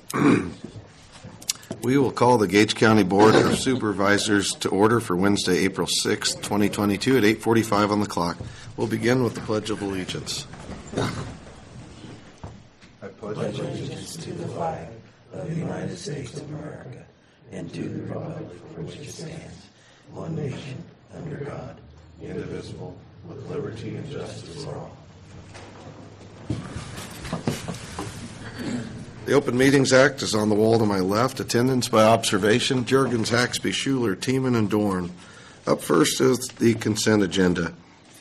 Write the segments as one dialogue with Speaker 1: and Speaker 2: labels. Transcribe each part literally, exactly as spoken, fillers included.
Speaker 1: We will call the Gage County Board of Supervisors to order for Wednesday, April sixth, twenty twenty-two at eight forty-five on the clock. We'll begin with the Pledge of Allegiance.
Speaker 2: I pledge allegiance to the flag of the United States of America and to the republic for which it stands, one nation, under God, indivisible, with liberty and justice for all.
Speaker 1: The Open Meetings Act is on the wall to my left. Attendance by observation, Juergens, Haxby, Schuler, Tiemann, and Dorn. Up first is the consent agenda.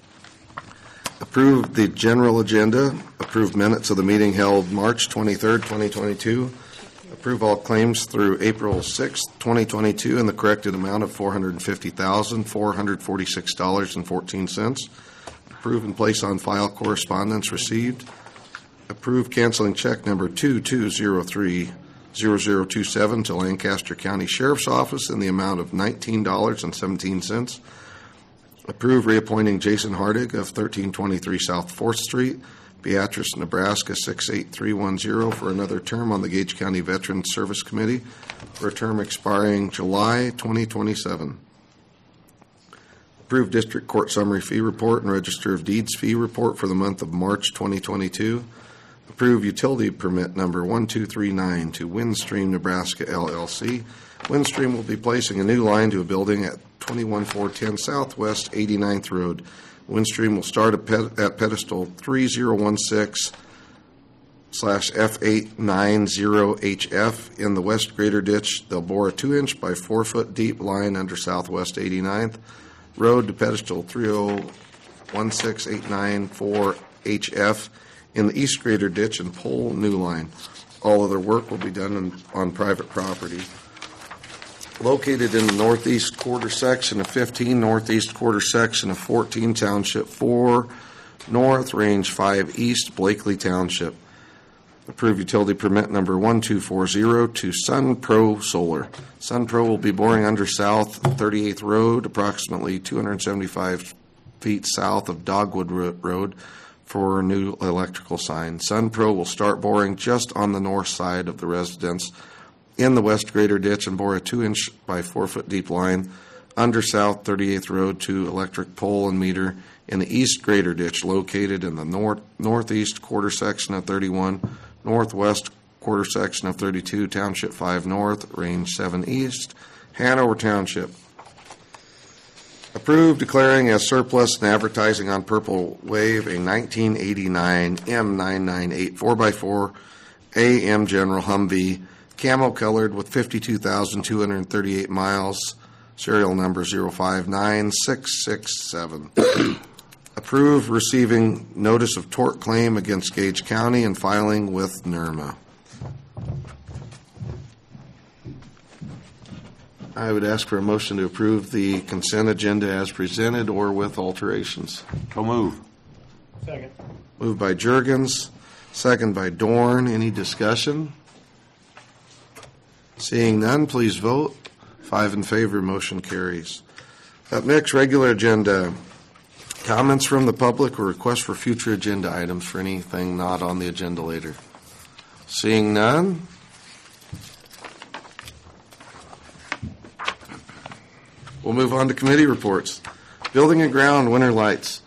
Speaker 1: Approve the general agenda. Approve minutes of the meeting held March twenty-third, twenty twenty-two. Approve all claims through April sixth, twenty twenty-two in the corrected amount of four hundred fifty thousand, four hundred forty-six dollars and fourteen cents. Approve and place on file correspondence received. Approve canceling check number two two zero three zero zero two seven to Lancaster County Sheriff's Office in the amount of nineteen dollars and seventeen cents. Approve reappointing Jason Hardig of thirteen twenty-three South fourth Street, Beatrice, Nebraska six eight three one zero for another term on the Gage County Veterans Service Committee for a term expiring July twenty twenty-seven. Approve District Court Summary Fee Report and Register of Deeds Fee Report for the month of March twenty twenty-two. Approve utility permit number one two three nine to Windstream Nebraska L L C. Windstream will be placing a new line to a building at twenty-one four ten Southwest eighty-ninth Road. Windstream will start at, ped- at pedestal three zero one six slash F eight nine zero H F in the west greater ditch. They'll bore a two inch by four foot deep line under Southwest eighty-ninth Road to pedestal three zero one six eight nine four H F in the east greater ditch and pole new line. All other work will be done in, on private property. Located in the northeast quarter section of fifteen, northeast quarter section of fourteen, Township four, North, Range five East, Blakely Township. Approve utility permit number one two four zero to Sun Pro Solar. Sun Pro will be boring under South thirty-eighth Road, approximately two hundred seventy-five feet south of Dogwood Road, for a new electrical sign. Sun Pro will start boring just on the north side of the residence in the west greater ditch and bore a two inch by four foot deep line under South thirty-eighth Road to electric pole and meter in the east greater ditch located in the north northeast quarter section of thirty-one, northwest quarter section of thirty-two, Township five North, Range seven East, Hanover Township. Approve declaring as surplus and advertising on Purple Wave a nineteen eighty-nine M nine ninety-eight four by four A M General Humvee, camo colored with fifty-two thousand two hundred thirty-eight miles, serial number zero five nine six six seven. Approve receiving notice of tort claim against Gage County and filing with N R M A. I would ask for a motion to approve the consent agenda as presented or with alterations.
Speaker 3: So move.
Speaker 2: Second.
Speaker 1: Moved by Juergens, second by Dorn. Any discussion? Seeing none, please vote. Five in favor, motion carries. Up next, regular agenda. Comments from the public or requests for future agenda items for anything not on the agenda later. Seeing none. We'll move on to committee reports. Building and ground, winter lights.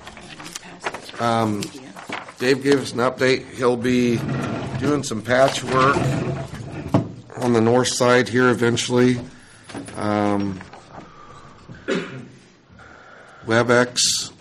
Speaker 1: Um, Dave gave us an update. He'll be doing some patchwork on the north side here eventually. Um, WebEx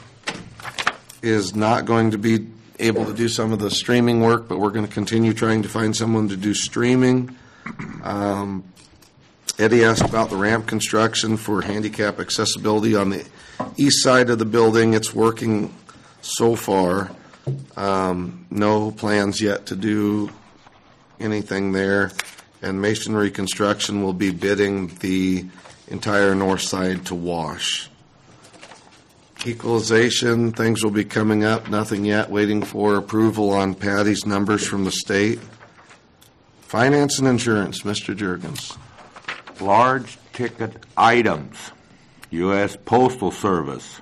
Speaker 1: is not going to be able to do some of the streaming work, but we're going to continue trying to find someone to do streaming. Um, Eddie asked about the ramp construction for handicap accessibility on the east side of the building. It's working so far. Um, no plans yet to do anything there. And masonry construction will be bidding the entire north side to wash. Equalization, things will be coming up. Nothing yet. Waiting for approval on Patty's numbers from the state. Finance and insurance, Mister Juergens.
Speaker 3: Large ticket items. U S Postal Service.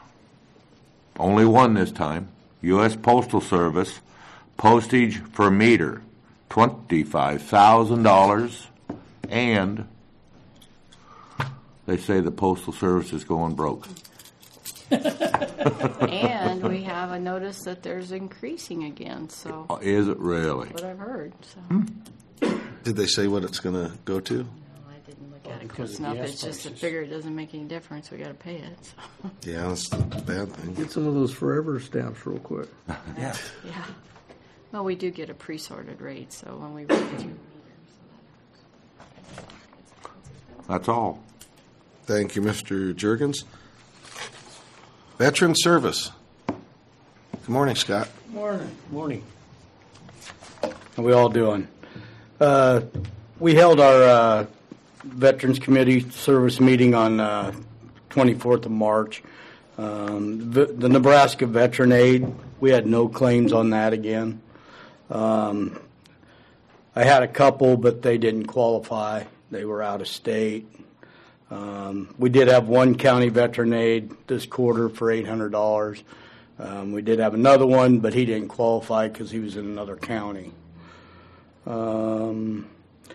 Speaker 3: Only one this time. U S Postal Service. Postage for meter. twenty-five thousand dollars, and they say the Postal Service is going broke.
Speaker 4: And we have a notice that there's increasing again, so
Speaker 3: Oh, is it really?
Speaker 4: what I've heard, so.
Speaker 1: Did they say what it's going to go to?
Speaker 4: Well, I didn't look at it
Speaker 2: because
Speaker 4: close
Speaker 2: of
Speaker 4: enough.
Speaker 2: gas
Speaker 4: It's just a
Speaker 2: prices.
Speaker 4: figure. It doesn't make any difference. We got to pay it. So.
Speaker 1: Yeah, that's the bad thing.
Speaker 5: Get some of those forever stamps real quick.
Speaker 2: Yeah.
Speaker 4: Yeah. Well, we do get a pre-sorted rate, so when we read it through meters.
Speaker 3: That's all.
Speaker 1: Thank you, Mister Jurgens. Veteran Service. Good morning, Scott.
Speaker 6: Morning. Morning. How we all doing? Uh, we held our uh, Veterans Committee service meeting on uh, twenty-fourth of March. Um, the, the Nebraska Veteran Aid, we had no claims on that again. Um, I had a couple, but they didn't qualify. They were out of state. Um, we did have one county veteran aid this quarter for eight hundred dollars. Um, we did have another one, but he didn't qualify because he was in another county. Um,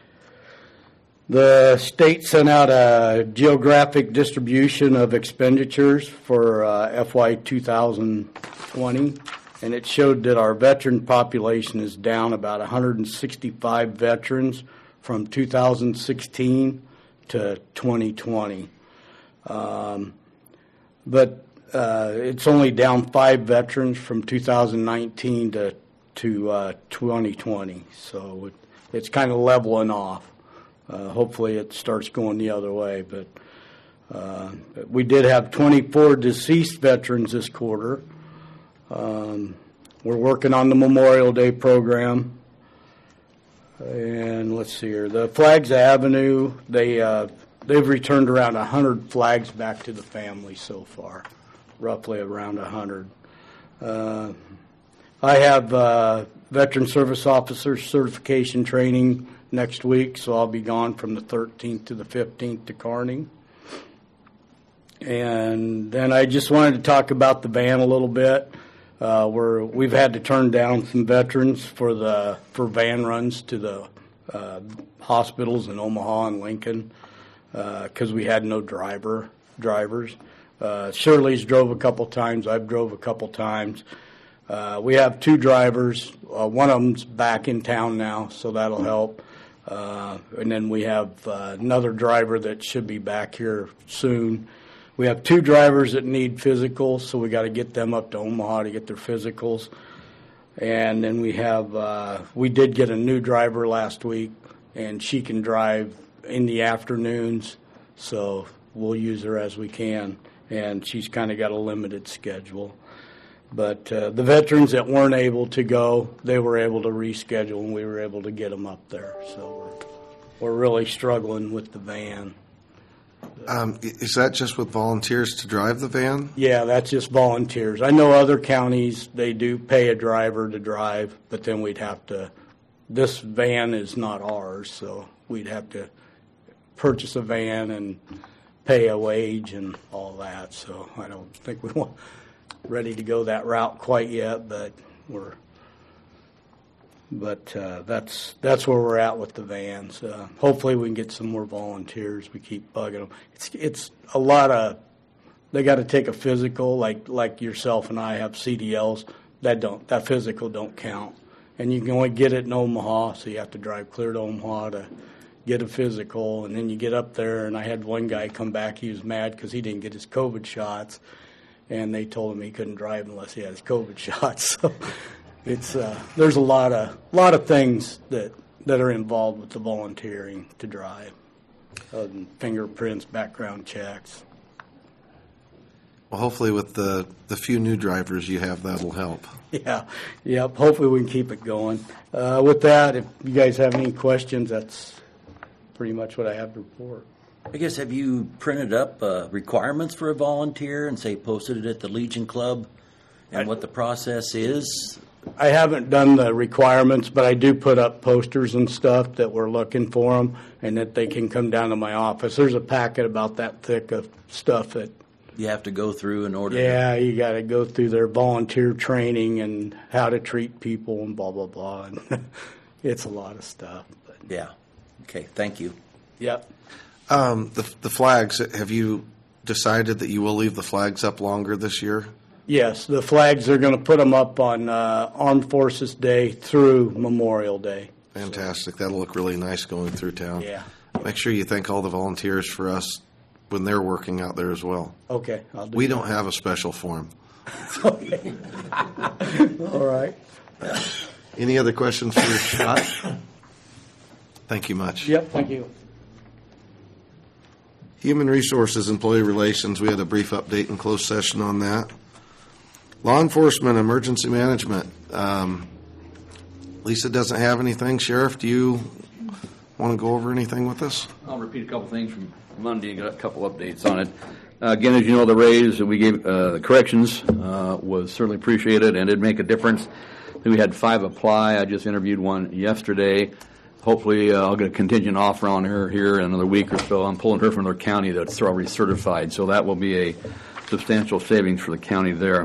Speaker 6: the state sent out a geographic distribution of expenditures for uh, F Y two thousand twenty, and it showed that our veteran population is down about one hundred sixty-five veterans from two thousand sixteen to twenty twenty. Um, but uh, it's only down five veterans from two thousand nineteen to to uh, twenty twenty. So it, it's kind of leveling off. Uh, hopefully it starts going the other way. But uh, we did have twenty-four deceased veterans this quarter. Um, we're working on the Memorial Day program. And let's see here, the Flags Avenue, they, uh, they've returned around one hundred flags back to the family so far, roughly around one hundred. Uh, I have uh, Veteran Service Officer certification training next week, so I'll be gone from the thirteenth to the fifteenth to Kearney. And then I just wanted to talk about the van a little bit. Uh, we're, we've had to turn down some veterans for the for van runs to the uh, hospitals in Omaha and Lincoln because uh, we had no driver drivers. Uh, Shirley's drove a couple times. I've drove a couple times. Uh, we have two drivers. Uh, one of them's back in town now, so that'll help. Uh, and then we have uh, another driver that should be back here soon. We have two drivers that need physicals, so we got to get them up to Omaha to get their physicals. And then we have, uh, we did get a new driver last week, and she can drive in the afternoons, so we'll use her as we can. And she's kind of got a limited schedule. But uh, the veterans that weren't able to go, they were able to reschedule, and we were able to get them up there. So we're, we're really struggling with the van.
Speaker 1: Um, i- is that just with volunteers to drive the van?
Speaker 6: Yeah, that's just volunteers. I know other counties, they do pay a driver to drive, but then we'd have to, this van is not ours, so we'd have to purchase a van and pay a wage and all that. So I don't think we want, ready to go that route quite yet, but we're, but uh, that's that's where we're at with the vans. Uh, hopefully we can get some more volunteers. We keep bugging them. It's it's a lot of, they got to take a physical, like like yourself and I have C D Ls. That don't that physical don't count, and you can only get it in Omaha, so you have to drive clear to Omaha to get a physical, and then you get up there. And I had one guy come back. He was mad because he didn't get his COVID shots, and they told him he couldn't drive unless he had his COVID shots. So it's uh, there's a lot of lot of things that that are involved with the volunteering to drive, uh, fingerprints, background checks.
Speaker 1: Well, hopefully with the, the few new drivers you have, that'll help.
Speaker 6: Yeah, yep. Hopefully we can keep it going. Uh, with that, if you guys have any questions, that's pretty much what I have to report.
Speaker 2: I guess, have you printed up uh, requirements for a volunteer and, say, posted it at the Legion Club and what the process is?
Speaker 6: I haven't done the requirements, but I do put up posters and stuff that we're looking for them and that they can come down to my office. There's a packet about that thick of stuff that,
Speaker 2: You have to go through in order
Speaker 6: yeah, you got to go through their volunteer training and how to treat people and blah, blah, blah. And It's a lot of stuff. But,
Speaker 2: Yeah. Okay, thank you.
Speaker 6: yep.
Speaker 1: Um, the, the flags, have you decided that you will leave the flags up longer this year?
Speaker 6: Yes, the flags, are going to put them up on uh, Armed Forces Day through Memorial Day.
Speaker 1: Fantastic. That'll look really nice going through town.
Speaker 6: Yeah.
Speaker 1: Make sure you thank all the volunteers for us when they're working out there as well.
Speaker 6: Okay, I'll do
Speaker 1: We
Speaker 6: that.
Speaker 1: don't have a special form.
Speaker 6: Okay. All right.
Speaker 1: Any other questions for Scott? Thank you much.
Speaker 6: Yep, thank you.
Speaker 1: Human Resources, Employee Relations, we had a brief update in closed session on that. Law Enforcement, Emergency Management. Um, Lisa doesn't have anything. Sheriff, do you want to go over anything with us?
Speaker 7: I'll repeat a couple things from Monday and got a couple updates on it. Uh, again, as you know, the raise that we gave uh, the corrections uh, was certainly appreciated and did make a difference. We had five apply. I just interviewed one yesterday. Hopefully, uh, I'll get a contingent offer on her here in another week or so. I'm pulling her from their county that's already certified, so that will be a substantial savings for the county there.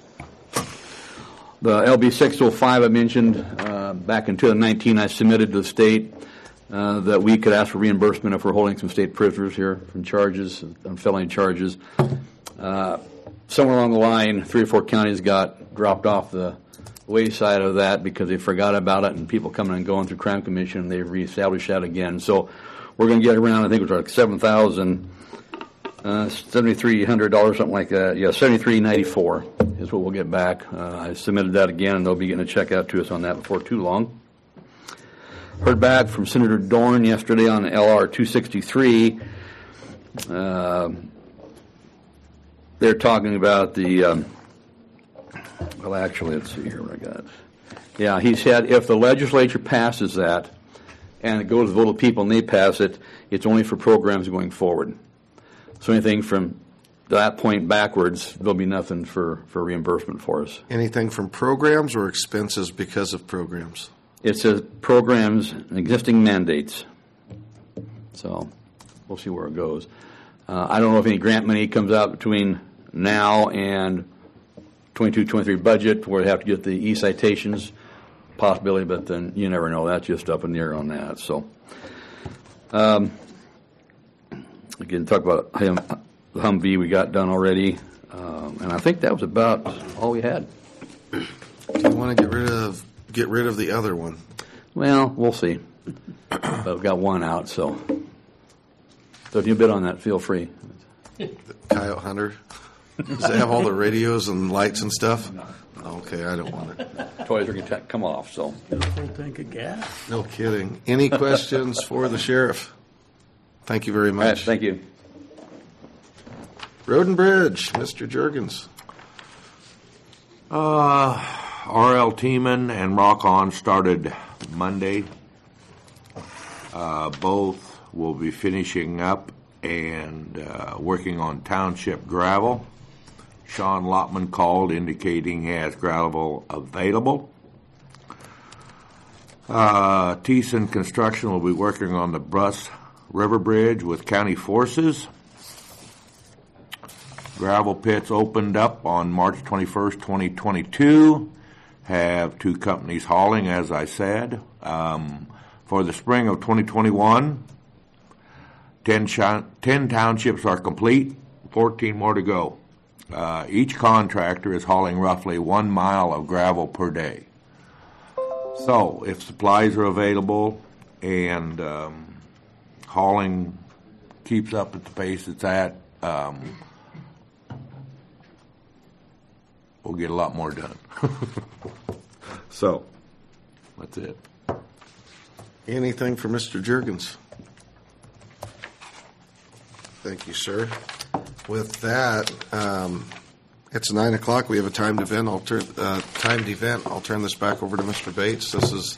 Speaker 7: The L B six oh five I mentioned, uh, back in two thousand nineteen, I submitted to the state uh, that we could ask for reimbursement if we're holding some state prisoners here from charges, on felony charges. Uh, somewhere along the line, three or four counties got dropped off the wayside of that because they forgot about it, and people coming and going through Crime Commission, and they've reestablished that again. So we're going to get around, I think it was like seven thousand, uh, seventy-three hundred dollars, something like that. Yeah, seventy-three ninety-four is what we'll get back. Uh, I submitted that again, and they'll be getting a check out to us on that before too long. Heard back from Senator Dorn yesterday on L R two sixty-three. Uh, they're talking about the, um, well, actually, let's see here what I got. Yeah, he said if the legislature passes that and it goes to the vote of people and they pass it, it's only for programs going forward. So anything from that point backwards, there'll be nothing for, for reimbursement for us.
Speaker 1: Anything from programs or expenses because of programs?
Speaker 7: It says programs and existing mandates. So we'll see where it goes. Uh, I don't know if any grant money comes out between now and twenty-two twenty-three budget where they have to get the e-citations possibility, but then you never know. That's just up in the air on that. So, um, again, talk about hum, the Humvee we got done already, um, and I think that was about all we had.
Speaker 1: Do you want to get rid of get rid of the other one?
Speaker 7: Well, we'll see. But we've got one out, so. So if you bid on that, feel free.
Speaker 1: The Coyote Hunter? Does it have all the radios and lights and stuff? Okay, I don't want it.
Speaker 7: Toys are going to come off, so.
Speaker 5: Got a full tank of gas.
Speaker 1: No kidding. Any questions for the sheriff? Thank you very
Speaker 7: All right,
Speaker 1: much.
Speaker 7: thank you.
Speaker 1: Road and Bridge, Mister Jurgens.
Speaker 3: Uh, R L Tiemann and Rock On started Monday. Uh, both will be finishing up and uh, working on township gravel. Sean Lotman called indicating he has gravel available. Uh, Thiessen Construction will be working on the Bruss River Bridge with county forces. Gravel pits opened up on March twenty-first, twenty twenty-two. Have two companies hauling, as I said. Um, for the spring of twenty twenty-one, ten, sh- ten townships are complete, fourteen more to go. Uh, each contractor is hauling roughly one mile of gravel per day. So, if supplies are available and um, hauling keeps up at the pace it's at, um, we'll get a lot more done. So, that's it.
Speaker 1: Anything for Mister Jurgens? Thank you, sir. With that, um, it's nine o'clock. We have a timed event. I'll turn, uh, timed event. I'll turn this back over to Mister Bates. This is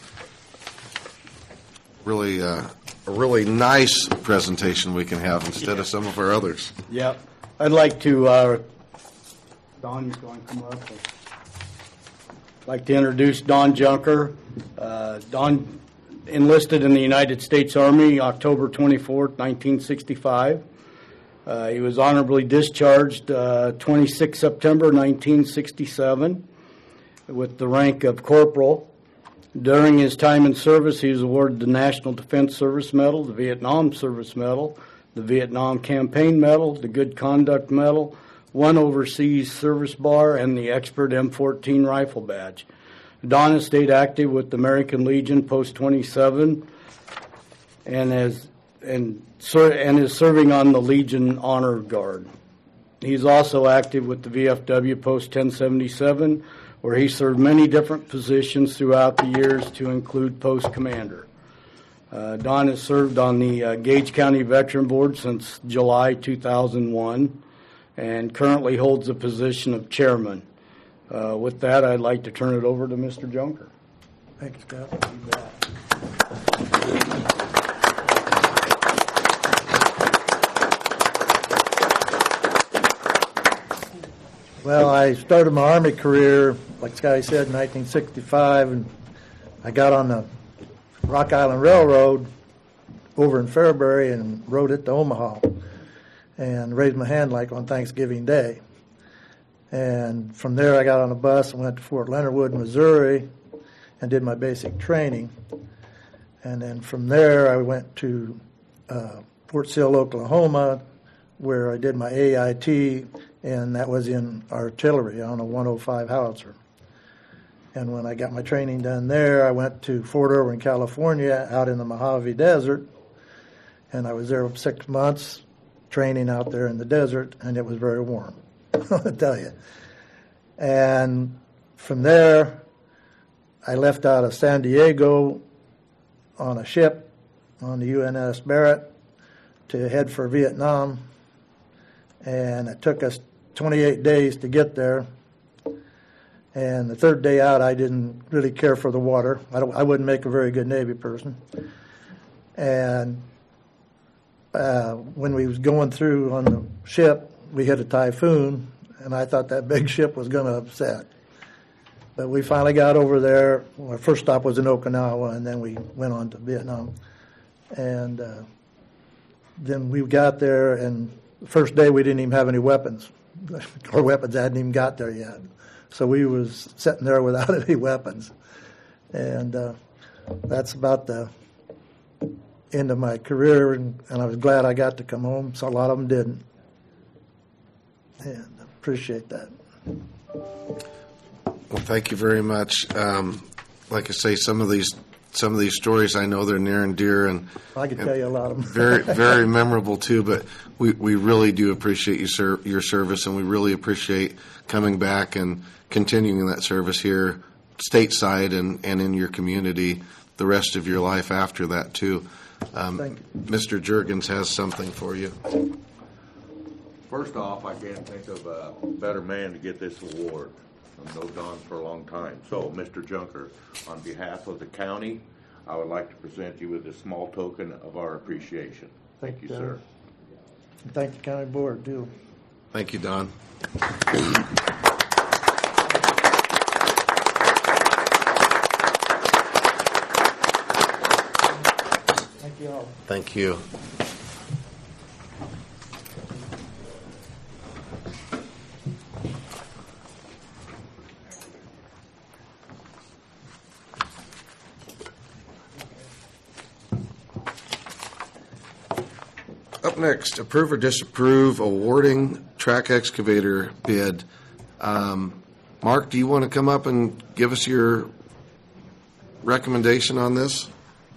Speaker 1: really uh, a really nice presentation we can have instead of some of our others.
Speaker 6: Yep. I'd like to, uh, Don, you're going to come up. I'd like to introduce Don Junker. Uh, Don enlisted in the United States Army October twenty-fourth, nineteen sixty-five. Uh, he was honorably discharged uh, twenty-sixth September nineteen sixty-seven with the rank of corporal. During his time in service, he was awarded the National Defense Service Medal, the Vietnam Service Medal, the Vietnam Campaign Medal, the Good Conduct Medal, one Overseas Service Bar, and the Expert M fourteen Rifle Badge. Don has stayed active with the American Legion Post twenty-seven and has and ser- and is serving on the Legion Honor Guard. He's also active with the V F W Post ten seventy-seven, where he served many different positions throughout the years, to include post commander. Uh, Don has served on the uh, Gage County Veteran Board since July two thousand one and currently holds the position of chairman. Uh, with that, I'd like to turn it over to Mister Junker.
Speaker 2: Thanks, Scott. You bet. Well, I started my Army career, like Scotty said, in nineteen sixty-five, and I got on the Rock Island Railroad over in Fairbury and rode it to Omaha and raised my hand like on Thanksgiving Day. And from there I got on a bus and went to Fort Leonard Wood, Missouri, and did my basic training. And then from there I went to uh, Fort Sill, Oklahoma, where I did my A I T, and that was in artillery on a one oh five howitzer. And when I got my training done there, I went to Fort Irwin, California, out in the Mojave Desert, and I was there for six months training out there in the desert, and it was very warm, I'll tell you. And from there, I left out of San Diego on a ship on the U N S Barrett to head for Vietnam, and it took us twenty-eight days to get there. And the third day out, I didn't really care for the water. I, don't, I wouldn't make a very good Navy person. And uh, when we was going through on the ship, we hit a typhoon, and I thought that big ship was going to upset. But we finally got over there. Our first stop was in Okinawa, and then we went on to Vietnam. And uh, then we got there, and the first day we didn't even have any weapons. Our weapons hadn't even got there yet. So we was sitting there without any weapons. And uh, that's about the end of my career, and, and I was glad I got to come home. So a lot of them didn't. And I appreciate that.
Speaker 1: Well, thank you very much. Um, like I say, some of these some of these stories, I know they're near and dear, and
Speaker 2: I can
Speaker 1: and
Speaker 2: tell you a lot of them.
Speaker 1: very very memorable too. But we, we really do appreciate you ser- your service, and we really appreciate coming back and continuing that service here stateside and, and in your community the rest of your life after that too. Um,
Speaker 2: Thank you.
Speaker 1: Mister Juergens has something for you.
Speaker 3: First off, I can't think of a better man to get this award. I've known Don for a long time. So, Mister Junker, on behalf of the county, I would like to present you with a small token of our appreciation. Thank you,
Speaker 2: Don.
Speaker 3: sir.
Speaker 2: And thank the county board, too.
Speaker 1: Thank you, Don.
Speaker 2: Thank you all.
Speaker 1: Thank you. Up next, approve or disapprove awarding track excavator bid. Um, Mark, do you want to come up and give us your recommendation on this?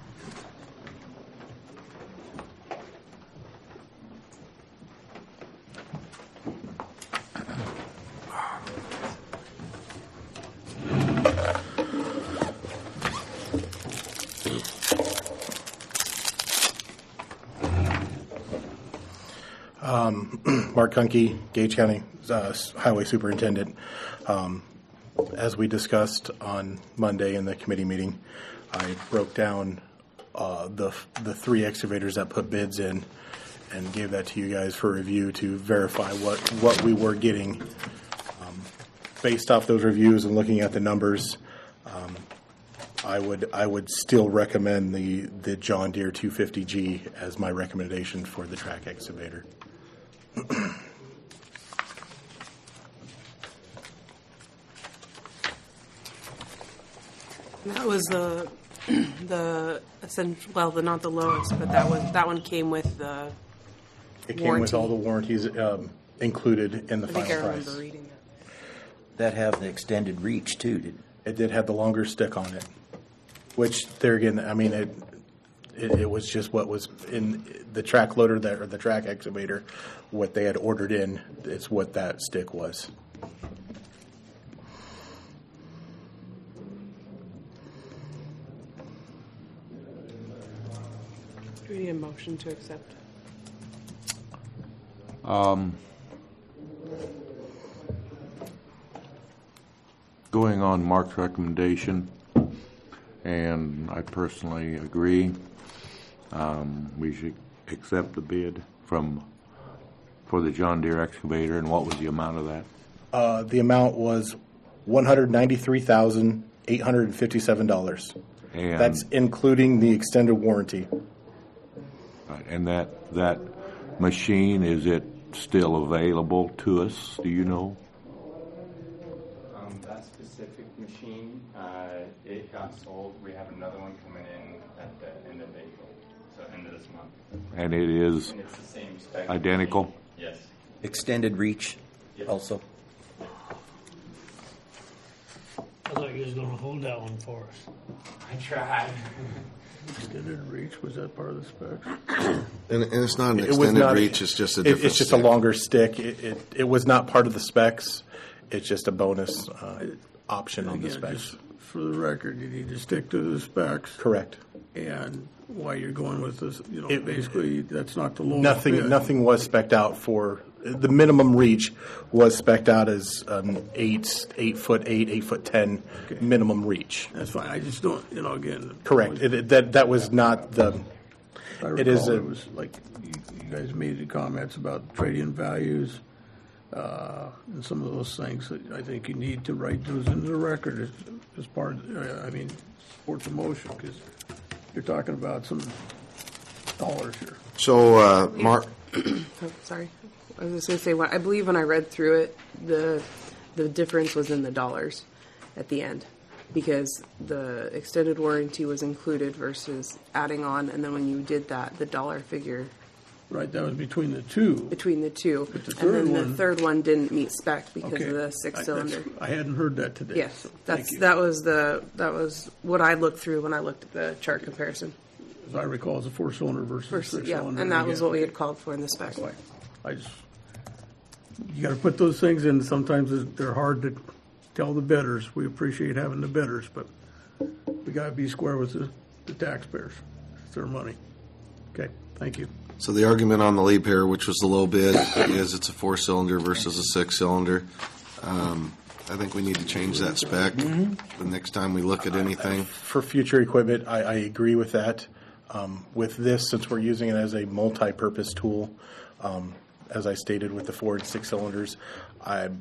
Speaker 8: Mark Kunke, Gage County uh, Highway Superintendent. Um, as we discussed on Monday in the committee meeting, I broke down uh, the the three excavators that put bids in and gave that to you guys for review to verify what, what we were getting. Um, based off those reviews and looking at the numbers, um, I would I would still recommend the, the John Deere two fifty G as my recommendation for the track excavator.
Speaker 9: That was the the essential. Well, the not the lowest, but that was that one came with the.
Speaker 8: It came with all the warranties um, included in the
Speaker 9: I think I
Speaker 8: final
Speaker 9: remember
Speaker 8: price.
Speaker 9: reading that.
Speaker 2: That have the extended reach too, did
Speaker 8: It did have the longer stick on it, which there again, I mean, it, it, it was just what was in the track loader that, or the track excavator, what they had ordered in, it's what that stick was.
Speaker 9: Do we need a motion to accept?
Speaker 3: Um, going on Mark's recommendation, and I personally agree, um, we should accept the bid from, for the John Deere excavator, and what was the amount of that?
Speaker 8: Uh, the amount was one hundred ninety-three thousand eight hundred fifty-seven dollars.
Speaker 3: And,
Speaker 8: That's including the extended warranty.
Speaker 3: right, and that, that machine, is it still available to us, do you know?
Speaker 10: Um, that specific machine, uh, it got sold. We have another one coming in at the end of April, so end of this month.
Speaker 3: And it is
Speaker 10: And it's the same spec.
Speaker 3: identical?
Speaker 10: machine. Yes.
Speaker 2: extended reach
Speaker 10: Yes.
Speaker 2: also?
Speaker 11: I thought you was gonna hold that one for us.
Speaker 10: I tried.
Speaker 5: Extended reach, was that part of the specs?
Speaker 1: And, and it's not an
Speaker 8: It was
Speaker 1: extended
Speaker 8: not-
Speaker 1: reach, it's just a
Speaker 8: It,
Speaker 1: different
Speaker 8: it's just a
Speaker 1: stick.
Speaker 8: longer stick. It, it, it was not part of the specs. It's just a bonus uh, option on the
Speaker 5: Again,
Speaker 8: specs.
Speaker 5: just for the record, you need to stick to the specs.
Speaker 8: Correct.
Speaker 5: And why you're going with this, you know,
Speaker 8: It-
Speaker 5: basically, that's not the lowest
Speaker 8: Nothing,
Speaker 5: bid.
Speaker 8: nothing was spec'd out for, the minimum reach was spec'd out as um, eight, eight foot eight, eight foot ten
Speaker 5: Okay.
Speaker 8: minimum reach.
Speaker 5: That's fine, I just don't, you know, again.
Speaker 8: Correct. It, it- that, that was not the,
Speaker 5: I
Speaker 8: it is
Speaker 5: recall
Speaker 8: a-
Speaker 5: it was like, you you guys made the comments about trade-in values, uh, and some of those things that I think you need to write those into the record as, as part, of- uh, I mean, support the motion, because you're talking about some dollars here.
Speaker 1: So, uh, Mark,
Speaker 9: Oh, sorry. I was just going to say, when, I believe when I read through it, the the difference was in the dollars at the end, because the extended warranty was included versus adding on, and then when you did that, the dollar figure
Speaker 5: Right, that was between the two.
Speaker 9: between the two,
Speaker 5: But the
Speaker 9: and
Speaker 5: third
Speaker 9: then
Speaker 5: one-
Speaker 9: the third one didn't meet spec because
Speaker 5: Okay.
Speaker 9: of the
Speaker 5: I-
Speaker 9: six
Speaker 5: that's-
Speaker 9: cylinder.
Speaker 5: I hadn't heard that today.
Speaker 9: Yes,
Speaker 5: so thank
Speaker 9: that's
Speaker 5: you.
Speaker 9: that was the that was what I looked through when I looked at the chart comparison.
Speaker 5: As I recall, it's a four-cylinder versus a
Speaker 9: Versus, yeah,
Speaker 5: six-cylinder.
Speaker 9: and that was
Speaker 5: again,
Speaker 9: what we had called for in the spec.
Speaker 5: Like, I just, you gotta put those things in, sometimes it's- they're hard to tell the bidders. We appreciate having the bidders, but we gotta be square with the, the taxpayers. It's their money. Okay, thank you.
Speaker 1: so the argument on the lead pair, which was the low bid, is it's a four-cylinder versus a six-cylinder. Um, I think we need to change that spec the next time we look at anything.
Speaker 8: for future equipment, I, I agree with that. Um, with this, since we're using it as a multi-purpose tool, um, as I stated with the four and six cylinders, I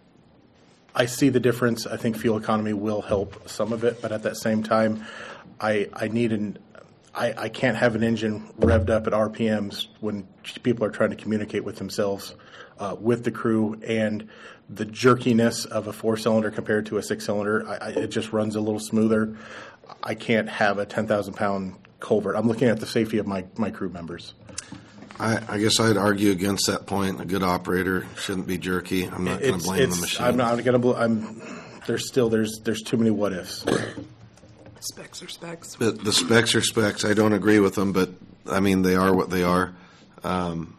Speaker 8: I see the difference. I think fuel economy will help some of it, but at that same time, I I need an I, I can't have an engine revved up at R P Ms when people are trying to communicate with themselves, uh, with the crew, and the jerkiness of a four-cylinder compared to a six-cylinder, I, I, it just runs a little smoother. I can't have a ten thousand pound culvert. I'm looking at the safety of my, my crew members.
Speaker 1: I, I guess I'd argue against that point. A good operator shouldn't be jerky. I'm not going
Speaker 8: It's,
Speaker 1: to blame the
Speaker 8: it's,
Speaker 1: machine.
Speaker 8: I'm not going to. I'm. There's still there's there's too many what ifs.
Speaker 9: Specs are specs.
Speaker 1: The, the specs are specs. I don't agree with them, but I mean they are what they are. Um,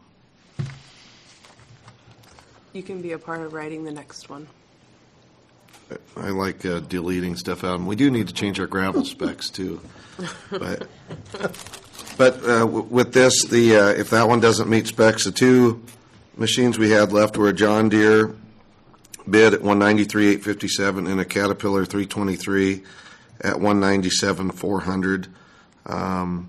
Speaker 9: You can be a part of writing the next one.
Speaker 1: I like uh, deleting stuff out. And we do need to change our gravel specs too. But but uh, w- with this, the uh, if that one doesn't meet specs, the two machines we had left were a John Deere bid at one ninety three eight fifty seven and a Caterpillar three twenty three at one ninety seven four hundred. Um,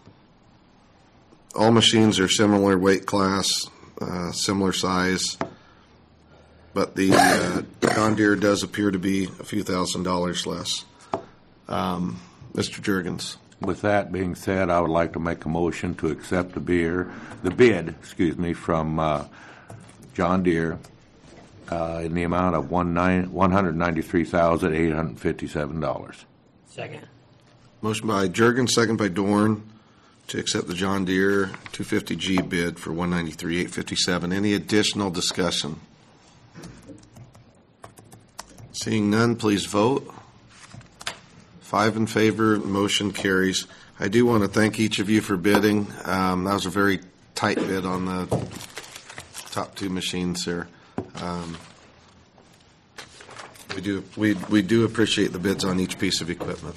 Speaker 1: all machines are similar weight class, uh, similar size. But the uh, John Deere does appear to be a few thousand dollars less. Um, Mister Jurgens.
Speaker 3: With that being said, I would like to make a motion to accept the beer, the bid, excuse me, from uh, John Deere uh, in the amount of one nine one hundred ninety three thousand eight hundred fifty seven dollars.
Speaker 11: Second.
Speaker 1: Motion by Jurgen, second by Dorn, to accept the John Deere two fifty G bid for one ninety-three eight fifty-seven. Any additional discussion? Seeing none, please vote. Five in favor, motion carries. I do want to thank each of you for bidding. Um, that was a very tight bid on the top two machines there. Um, we do we we do appreciate the bids on each piece of equipment.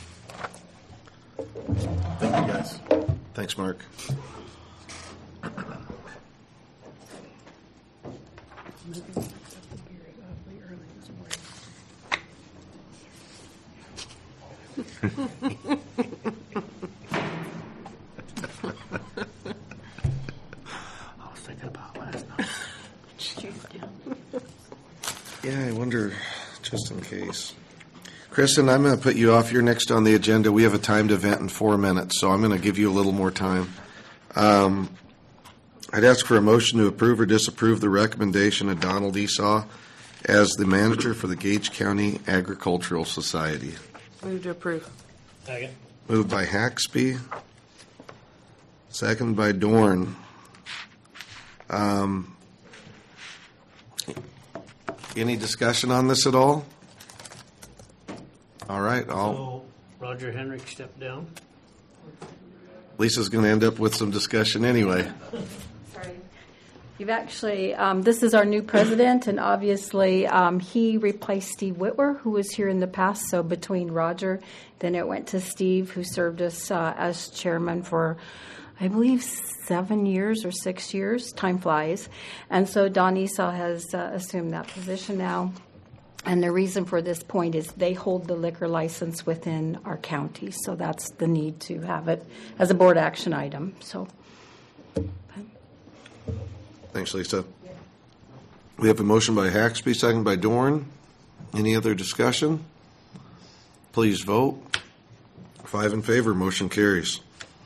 Speaker 8: Thank you, guys.
Speaker 1: Thanks, Mark.
Speaker 3: I was thinking about last night.
Speaker 1: Yeah, I wonder, just in case. Kristen, I'm going to put you off. You're next on the agenda. We have a timed event in four minutes, so I'm going to give you a little more time. Um, I'd ask for a motion to approve or disapprove the recommendation of Donald Esau as the manager for the Gage County Agricultural Society.
Speaker 9: Move to approve.
Speaker 11: Second.
Speaker 1: Moved by Haxby, second by Dorn. Um, any discussion on this at all? All right, I'll,
Speaker 11: So Roger Henrik stepped down.
Speaker 1: Lisa's going to end up with some discussion anyway.
Speaker 12: Sorry. You've actually, um, this is our new president, and obviously um, he replaced Steve Whitwer, who was here in the past. So between Roger, then it went to Steve, who served us uh, as chairman for, I believe, seven years or six years. Time flies. And so Don Esau has uh, assumed that position now. And the reason for this point is they hold the liquor license within our county. So that's the need to have it as a board action item. So.
Speaker 1: Thanks, Lisa. We have a motion by Haxby, second by Dorn. Any other discussion? Please vote. Five in favor, motion carries.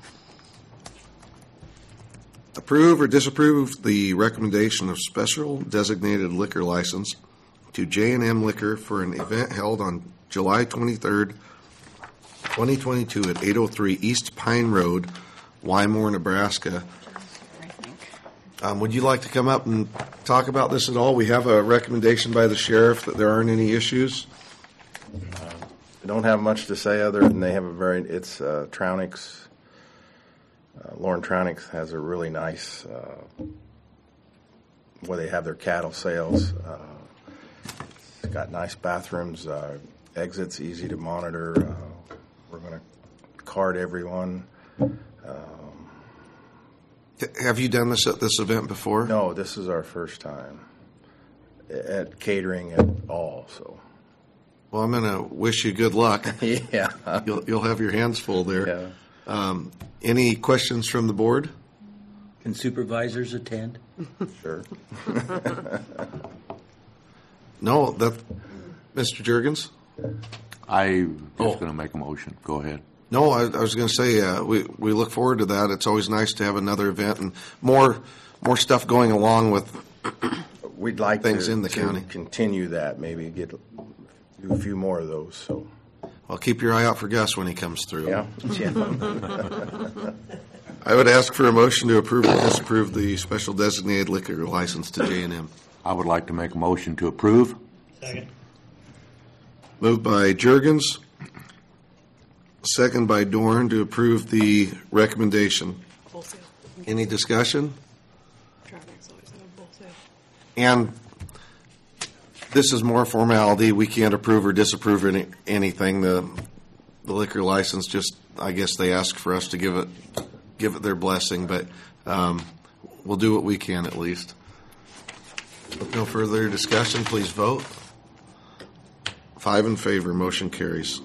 Speaker 1: Approve or disapprove the recommendation of special designated liquor license to J and M Liquor for an event held on July twenty-third, twenty twenty-two at eight oh three East Pine Road, Wymore, Nebraska. Um, would you like to come up and talk about this at all? We have a recommendation by the sheriff that there aren't any issues.
Speaker 13: I don't have much to say other than they have a very, it's uh, Tronics, uh, Lauren Tronics has a really nice, uh, where they have their cattle sales. Uh, it's got nice bathrooms, uh, exits, easy to monitor. Uh, we're going to card everyone.
Speaker 1: Have you done this at this event before?
Speaker 13: No, this is our first time at catering at all. So,
Speaker 1: well, I'm going to wish you good luck.
Speaker 13: yeah,
Speaker 1: you'll you'll have your hands full there.
Speaker 13: Yeah.
Speaker 1: Um, any questions from the board?
Speaker 2: Can supervisors attend?
Speaker 13: Sure.
Speaker 1: No, that, Mister Jurgens?
Speaker 3: I'm just
Speaker 1: Oh.
Speaker 3: going to make a motion. Go ahead.
Speaker 1: No, I, I was going to say uh, we we look forward to that. It's always nice to have another event and more more stuff going along with.
Speaker 13: We'd like
Speaker 1: things
Speaker 13: to,
Speaker 1: in the
Speaker 13: to
Speaker 1: county.
Speaker 13: Continue that, maybe get do a few more of those. So,
Speaker 1: well, keep your eye out for Gus when he comes through.
Speaker 13: Yeah. yeah.
Speaker 1: I would ask for a motion to approve or disapprove the special designated liquor license to J and M.
Speaker 3: I would like to make a motion to approve.
Speaker 11: Second.
Speaker 1: Moved by Jurgens, second by Dorn to approve the recommendation.
Speaker 9: Wholesale.
Speaker 1: Any discussion?
Speaker 9: Traffic's always had a wholesale.
Speaker 1: And this is more formality. We can't approve or disapprove any, anything. The the liquor license just, I guess they ask for us to give it give it their blessing, but um, we'll do what we can at least. With no further discussion, please vote. Five in favor, motion carries.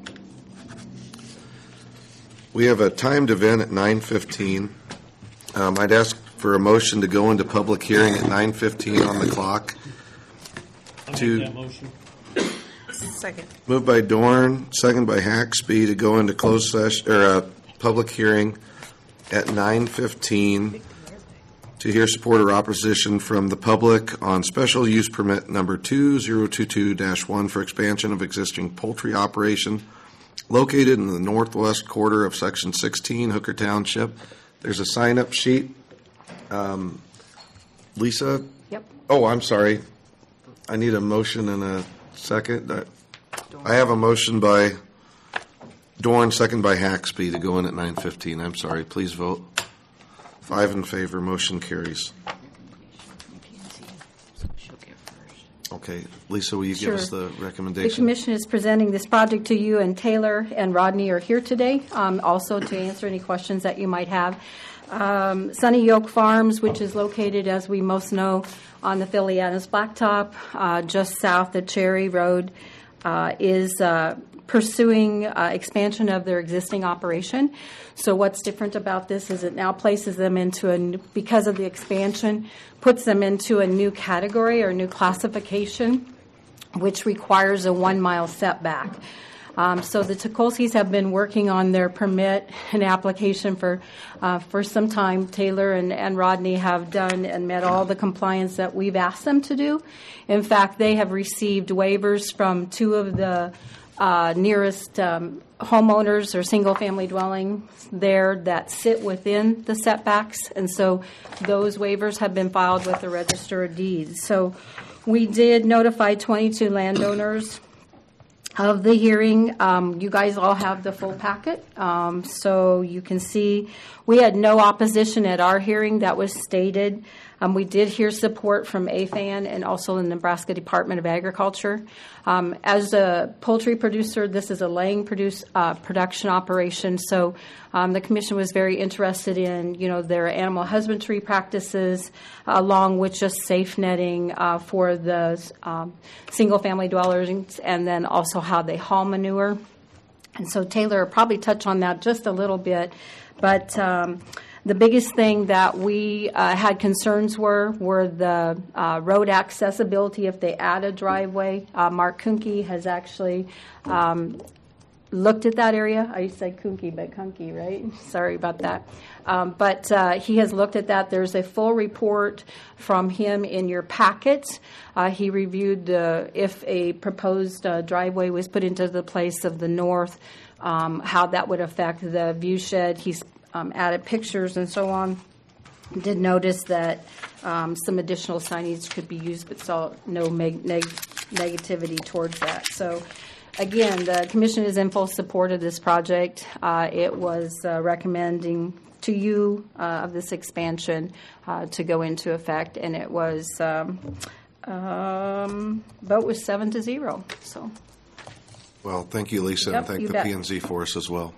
Speaker 1: We have a timed event at nine fifteen. Um, I'd ask for a motion to go into public hearing at nine fifteen on the clock.
Speaker 11: I'll
Speaker 1: To-
Speaker 11: make that motion.
Speaker 9: Second.
Speaker 1: Moved by Dorn, second by Haxby to go into closed session, or a public hearing at nine fifteen to hear support or opposition from the public on special use permit number two zero two two dash one for expansion of existing poultry operation located in the northwest quarter of Section sixteen, Hooker Township. There's a sign-up sheet. Um, Lisa?
Speaker 12: Yep.
Speaker 1: Oh, I'm sorry. I need a motion and a second. I- I have a motion by Dorn, second by Haxby to go in at nine fifteen. I'm sorry. Please vote. Five in favor. Motion carries. Okay. Lisa, will you give us
Speaker 12: Sure.
Speaker 1: the
Speaker 12: The
Speaker 1: recommendation?
Speaker 12: commission is presenting this project to you, and Taylor and Rodney are here today, um, also to answer any questions that you might have. Um, Sunny Oak Farms, which is located, as we most know, on the Philly Adams Blacktop, uh, just south of Cherry Road, uh, is uh, pursuing uh, expansion of their existing operation. So what's different about this is it now places them into a, n- because of the expansion, puts them into a new category or new classification, which requires a one-mile setback. Um, so the Tukolskis have been working on their permit and application for uh, for some time. Taylor and, and Rodney have done and met all the compliance that we've asked them to do. In fact, they have received waivers from two of the uh, nearest um, homeowners or single-family dwellings there that sit within the setbacks, and so those waivers have been filed with the Register of Deeds. So we did notify twenty-two landowners of the hearing. Um, you guys all have the full packet, um, so you can see we had no opposition at our hearing. That was stated. Um, we did hear support from A F A N and also the Nebraska Department of Agriculture. Um, as a poultry producer, this is a laying produce, uh, production operation, so um, the commission was very interested in, you know, their animal husbandry practices, along with just safe netting uh, for the um, single-family dwellers, and then also how they haul manure. And so Taylor will probably touch on that just a little bit, but um, the biggest thing that we uh, had concerns were were the uh, road accessibility if they add a driveway. Uh, Mark Kuhnke has actually um, looked at that area. I said Kuhnke, but Kuhnke, right? Sorry about that. Um, but uh, he has looked at that. There's a full report from him in your packet. Uh, he reviewed the, if a proposed uh, driveway was put into the place of the north, um, how that would affect the view shed. He's um, added pictures and so on. Did notice that um, some additional signage could be used, but saw no meg- neg- negativity towards that. So, again, the commission is in full support of this project. Uh, it was uh, recommending to you uh, of this expansion uh, to go into effect, and it was um, um, vote was seven to zero. So,
Speaker 1: Well, thank you, Lisa,
Speaker 12: Yep,
Speaker 1: and thank
Speaker 12: you
Speaker 1: the
Speaker 12: bet.
Speaker 1: P and Z for us as well.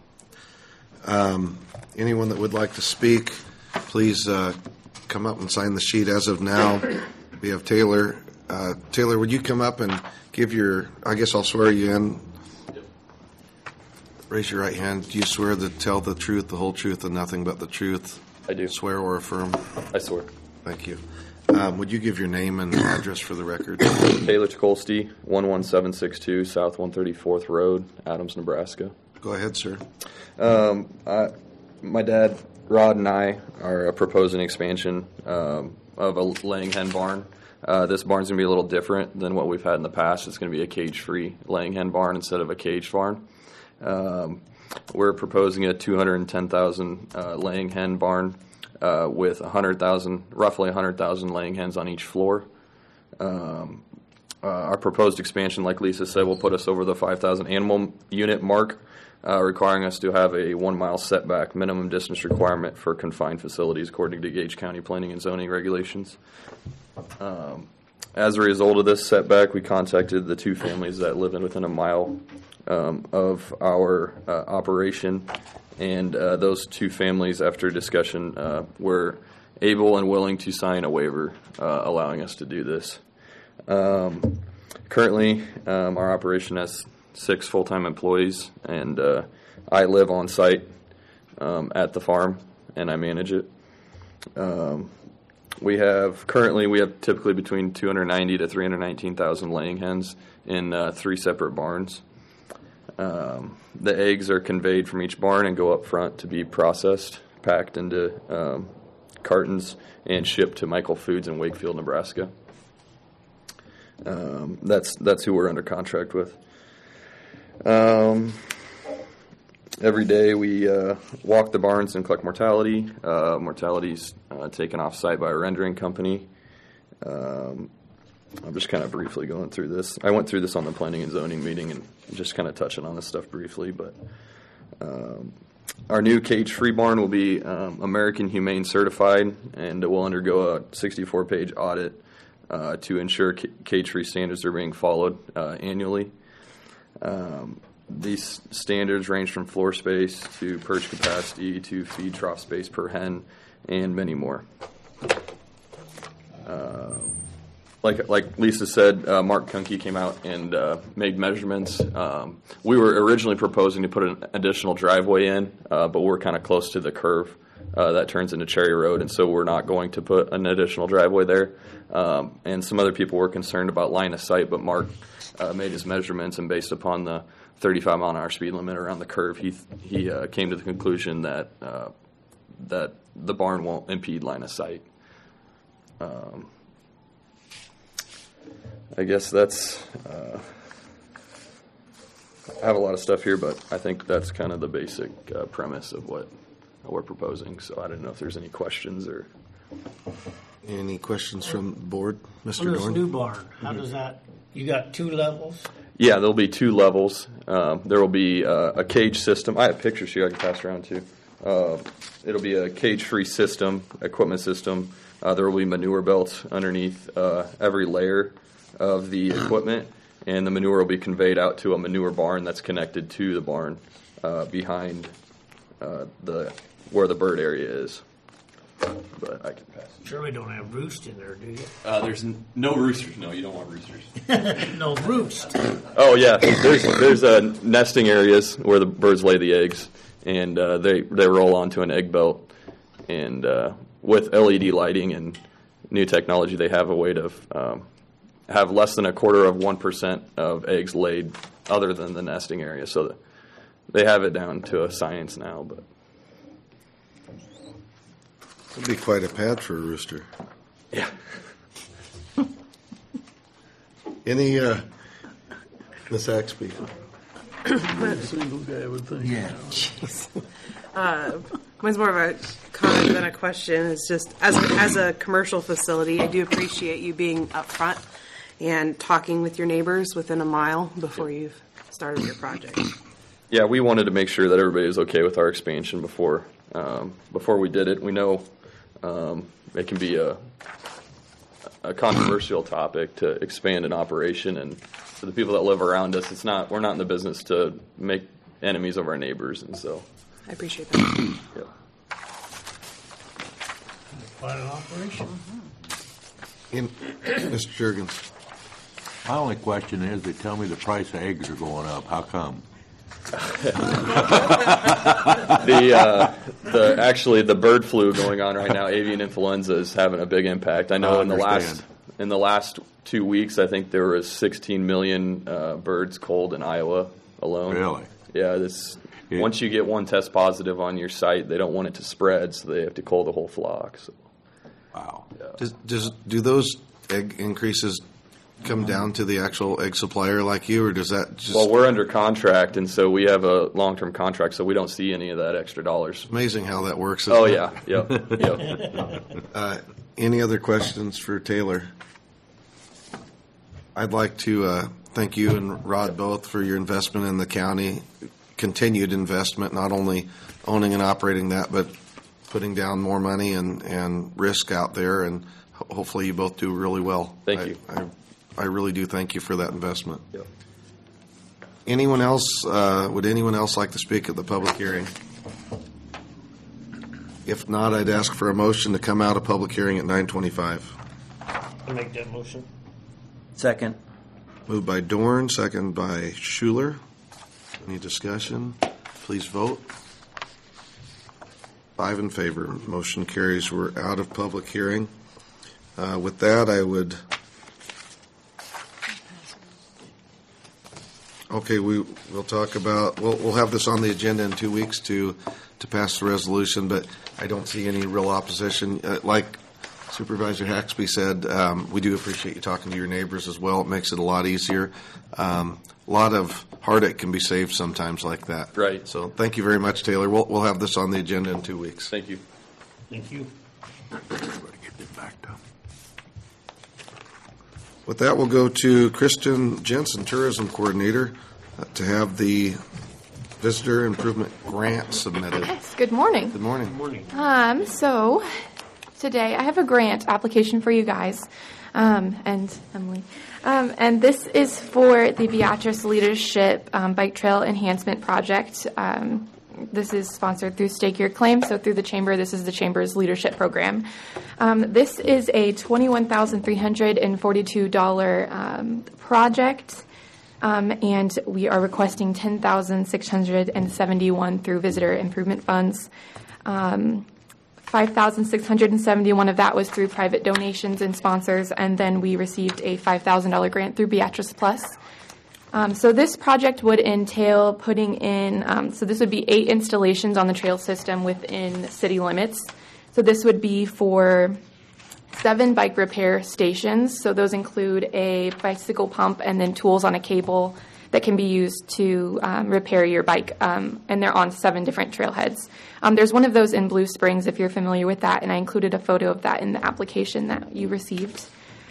Speaker 1: Um, anyone that would like to speak, please uh, come up and sign the sheet. As of now, we have Taylor. Uh, Taylor, would you come up and give your, I guess I'll swear you in. Raise your right hand. Do you swear to tell the truth, the whole truth, and nothing but the truth?
Speaker 14: I do.
Speaker 1: Swear or affirm?
Speaker 14: I swear.
Speaker 1: Thank you. Um, would you give your name and address for the record?
Speaker 14: Taylor Tukolsky, one one seven six two South one thirty-fourth Road, Adams, Nebraska.
Speaker 1: Go ahead, sir.
Speaker 14: Um, I, my dad, Rod, and I are uh, proposing expansion um, of a laying hen barn. Uh, this barn's going to be a little different than what we've had in the past. It's going to be a cage-free laying hen barn instead of a caged barn. Um, we're proposing a two hundred ten thousand uh, laying hen barn uh, with one hundred thousand, roughly one hundred thousand laying hens on each floor. Um, uh, our proposed expansion, like Lisa said, will put us over the five thousand animal unit mark, uh, requiring us to have a one-mile setback minimum distance requirement for confined facilities according to Gage County Planning and Zoning regulations. Um, as a result of this setback, we contacted the two families that live in within a mile um, of our uh, operation, and uh, those two families, after discussion, uh, were able and willing to sign a waiver uh, allowing us to do this. Um, currently, um, our operation has six full-time employees, and uh, I live on site um, at the farm, and I manage it. Um, we have currently we have typically between two hundred ninety to three hundred nineteen thousand laying hens in uh, three separate barns. Um, the eggs are conveyed from each barn and go up front to be processed, packed into um, cartons, and shipped to Michael Foods in Wakefield, Nebraska. Um, that's that's who we're under contract with. Um, every day we uh, walk the barns and collect mortality. Uh, mortality's uh, taken off site by a rendering company. Um, I'm just kind of briefly going through this. I went through this on the planning and zoning meeting and just kind of touching on this stuff briefly. But um, our new cage-free barn will be um, American Humane certified, and it will undergo a sixty-four page audit uh, to ensure ca- cage-free standards are being followed uh, annually. Um, these standards range from floor space to perch capacity to feed trough space per hen and many more. Uh, like like Lisa said, uh, Mark Kunke came out and uh, made measurements. Um, we were originally proposing to put an additional driveway in, uh, but we're kind of close to the curve uh, that turns into Cherry Road, and so we're not going to put an additional driveway there. Um, and some other people were concerned about line of sight, but Mark uh, made his measurements, and based upon the thirty-five mile an hour speed limit around the curve, he he uh, came to the conclusion that uh, that the barn won't impede line of sight. Um, I guess that's. Uh, I have a lot of stuff here, but I think that's kind of the basic uh, premise of what we're proposing. So I don't know if there's any questions or.
Speaker 1: Any questions from the board, Mister
Speaker 11: On this
Speaker 1: Dorn?
Speaker 11: new barn, how does that, you got two levels?
Speaker 14: Yeah, there'll be two levels. Um, there will be uh, a cage system. I have pictures here I can pass around too. Uh, it'll be a cage-free system, equipment system. Uh, there will be manure belts underneath uh, every layer of the equipment, and the manure will be conveyed out to a manure barn that's connected to the barn uh, behind uh, the where the bird area is. But I can pass.
Speaker 11: Surely don't have roost in there, do you?
Speaker 14: Uh, there's n- no roosters. No, you don't want roosters.
Speaker 11: No roost.
Speaker 14: Oh yeah, there's there's uh, nesting areas where the birds lay the eggs, and uh, they they roll onto an egg belt, and uh, with L E D lighting and new technology, they have a way to um, have less than a quarter of one percent of eggs laid, other than the nesting area. So the, they have it down to a science now, but.
Speaker 1: It'd be quite a pad for a rooster.
Speaker 14: Yeah.
Speaker 1: Any, uh, Miss Axby?
Speaker 5: Single guy would think.
Speaker 9: Yeah. Jeez. Uh, mine's more of a comment than a question. It's just as as a commercial facility, I do appreciate you being upfront and talking with your neighbors within a mile before you've started your project.
Speaker 14: Yeah, we wanted to make sure that everybody was okay with our expansion before um, before we did it. We know um, it can be a a controversial topic to expand an operation, and for the people that live around us, it's not. We're not in the business to make enemies of our neighbors, and so.
Speaker 9: I appreciate that.
Speaker 14: Yep.
Speaker 11: Quite an operation.
Speaker 1: In, Mister Jurgens?
Speaker 3: My only question is, they tell me the price of eggs are going up. How come?
Speaker 14: the uh, the actually the bird flu going on right now, avian influenza, is having a big impact. I know
Speaker 3: I
Speaker 14: in the last in the last two weeks, I think there was sixteen million uh, birds culled in Iowa alone.
Speaker 3: Really?
Speaker 14: Yeah. This yeah. Once you get one test positive on your site, they don't want it to spread, so they have to cull the whole flock. So.
Speaker 3: Wow.
Speaker 14: Yeah.
Speaker 1: Does, does do those egg increases come down to the actual egg supplier like you, or does that just...
Speaker 14: Well, we're under contract, and so we have a long-term contract, so we don't see any of that extra dollars.
Speaker 1: Amazing how that works. Isn't
Speaker 14: Oh,
Speaker 1: it?
Speaker 14: yeah. Yep. Yep.
Speaker 1: Uh, any other questions for Taylor? I'd like to uh, thank you and Rod both for your investment in the county, continued investment, not only owning and operating that, but putting down more money and, and risk out there, and ho- hopefully you both do really well.
Speaker 14: Thank
Speaker 1: I,
Speaker 14: you.
Speaker 1: I, I really do thank you for that investment.
Speaker 14: Yep.
Speaker 1: Anyone else, uh, would anyone else like to speak at the public hearing? If not, I'd ask for a motion to come out of public hearing at nine twenty-five.
Speaker 11: I make that motion.
Speaker 2: Second.
Speaker 1: Moved by Dorn, second by Schuler. Any discussion? Please vote. Five in favor. Motion carries. We're out of public hearing. Uh, with that, I would... Okay, we, we'll talk about, we'll, we'll have this on the agenda in two weeks to, to pass the resolution, but I don't see any real opposition. Uh, like Supervisor Haxby said, um, we do appreciate you talking to your neighbors as well. It makes it a lot easier. Um, a lot of heartache can be saved sometimes like that.
Speaker 14: Right.
Speaker 1: So thank you very much, Taylor. We'll, we'll have this on the agenda in two weeks.
Speaker 14: Thank you.
Speaker 11: Thank you.
Speaker 1: With that, we'll go to Kristen Jensen, Tourism Coordinator, uh, to have the Visitor Improvement Grant submitted.
Speaker 15: Yes, good morning.
Speaker 1: Good morning.
Speaker 11: Good morning.
Speaker 15: Um, so today I have a grant application for you guys, um, and Emily. Um, and this is for the Beatrice Leadership um, Bike Trail Enhancement Project. Um, this is sponsored through Stake Your Claim, so through the Chamber. This is the Chamber's leadership program. Um, this is a twenty-one thousand three hundred forty-two dollars um, project. Um, and we are requesting ten thousand six hundred seventy-one dollars through visitor improvement funds. Um, five thousand six hundred seventy-one dollars of that was through private donations and sponsors, and then we received a five thousand dollars grant through Beatrice Plus. Um, so this project would entail putting in, um, so this would be eight installations on the trail system within city limits. So this would be for seven bike repair stations. So those include a bicycle pump and then tools on a cable that can be used to um, repair your bike. Um, and they're on seven different trailheads. Um, there's one of those in Blue Springs, if you're familiar with that, and I included a photo of that in the application that you received.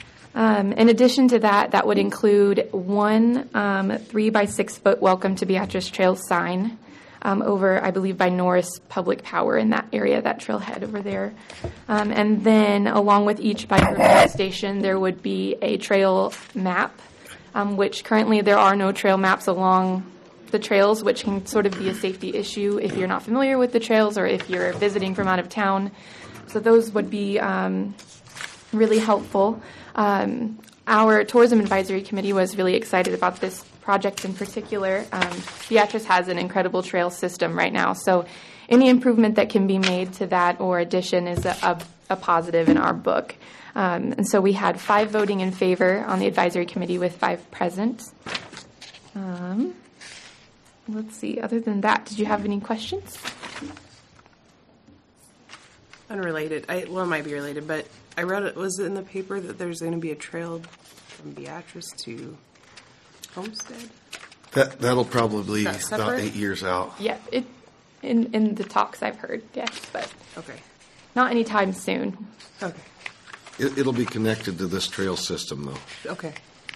Speaker 15: Um, in addition to that, that would include one um, three by six foot Welcome to Beatrice Trail sign Um, over, I believe, by Norris Public Power in that area, that trailhead over there. Um, and then along with each bike repair station, there would be a trail map, um, which currently there are no trail maps along the trails, which can sort of be a safety issue if you're not familiar with the trails or if you're visiting from out of town. So those would be um, really helpful. Um, our Tourism Advisory Committee was really excited about this project in particular. Um, Beatrice has an incredible trail system right now, so any improvement that can be made to that or addition is a, a, a positive in our book. Um, and so we had five voting in favor on the advisory committee with five present. Um, let's see, other than that, did you have any questions?
Speaker 9: Unrelated. I, well, it might be related, but I read it, was it in the paper that there's going to be a trail from Beatrice to Homestead?
Speaker 1: That, that'll probably be
Speaker 9: Is that
Speaker 1: about
Speaker 9: separate?
Speaker 1: eight years out.
Speaker 15: Yeah, it in in the talks I've heard, yes, but
Speaker 9: Okay.
Speaker 15: not anytime soon.
Speaker 9: Okay.
Speaker 1: It, it'll be connected to this trail system, though.
Speaker 9: Okay.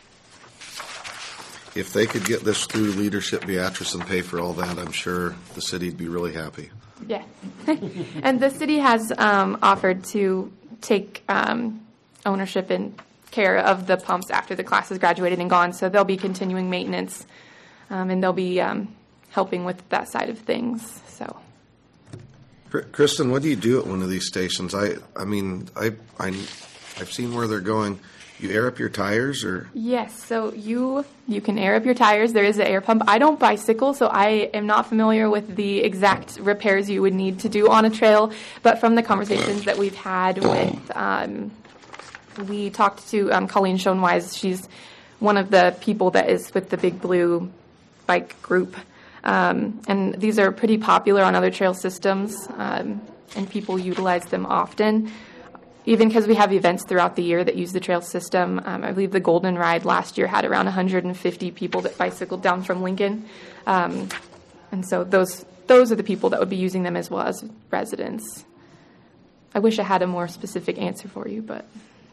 Speaker 1: If they could get this through Leadership Beatrice and pay for all that, I'm sure the city'd be really happy.
Speaker 15: Yeah. And the city has um, offered to take um, ownership and care of the pumps after the class has graduated and gone, so they'll be continuing maintenance, um, and they'll be um, helping with that side of things. So,
Speaker 1: Kr- Kristen, what do you do at one of these stations? I, I mean, I, I, I've seen where they're going. You air up your tires, or
Speaker 15: yes, so you you can air up your tires. There is an air pump. I don't bicycle, so I am not familiar with the exact repairs you would need to do on a trail, but from the conversations that we've had with um, we talked to um, Colleen Schoenwise. She's one of the people that is with the Big Blue bike group. Um, and these are pretty popular on other trail systems, um, and people utilize them often, even because we have events throughout the year that use the trail system. Um, I believe the Golden Ride last year had around one hundred fifty people that bicycled down from Lincoln. Um, and so those those are the people that would be using them as well as residents. I wish I had a more specific answer for you, but...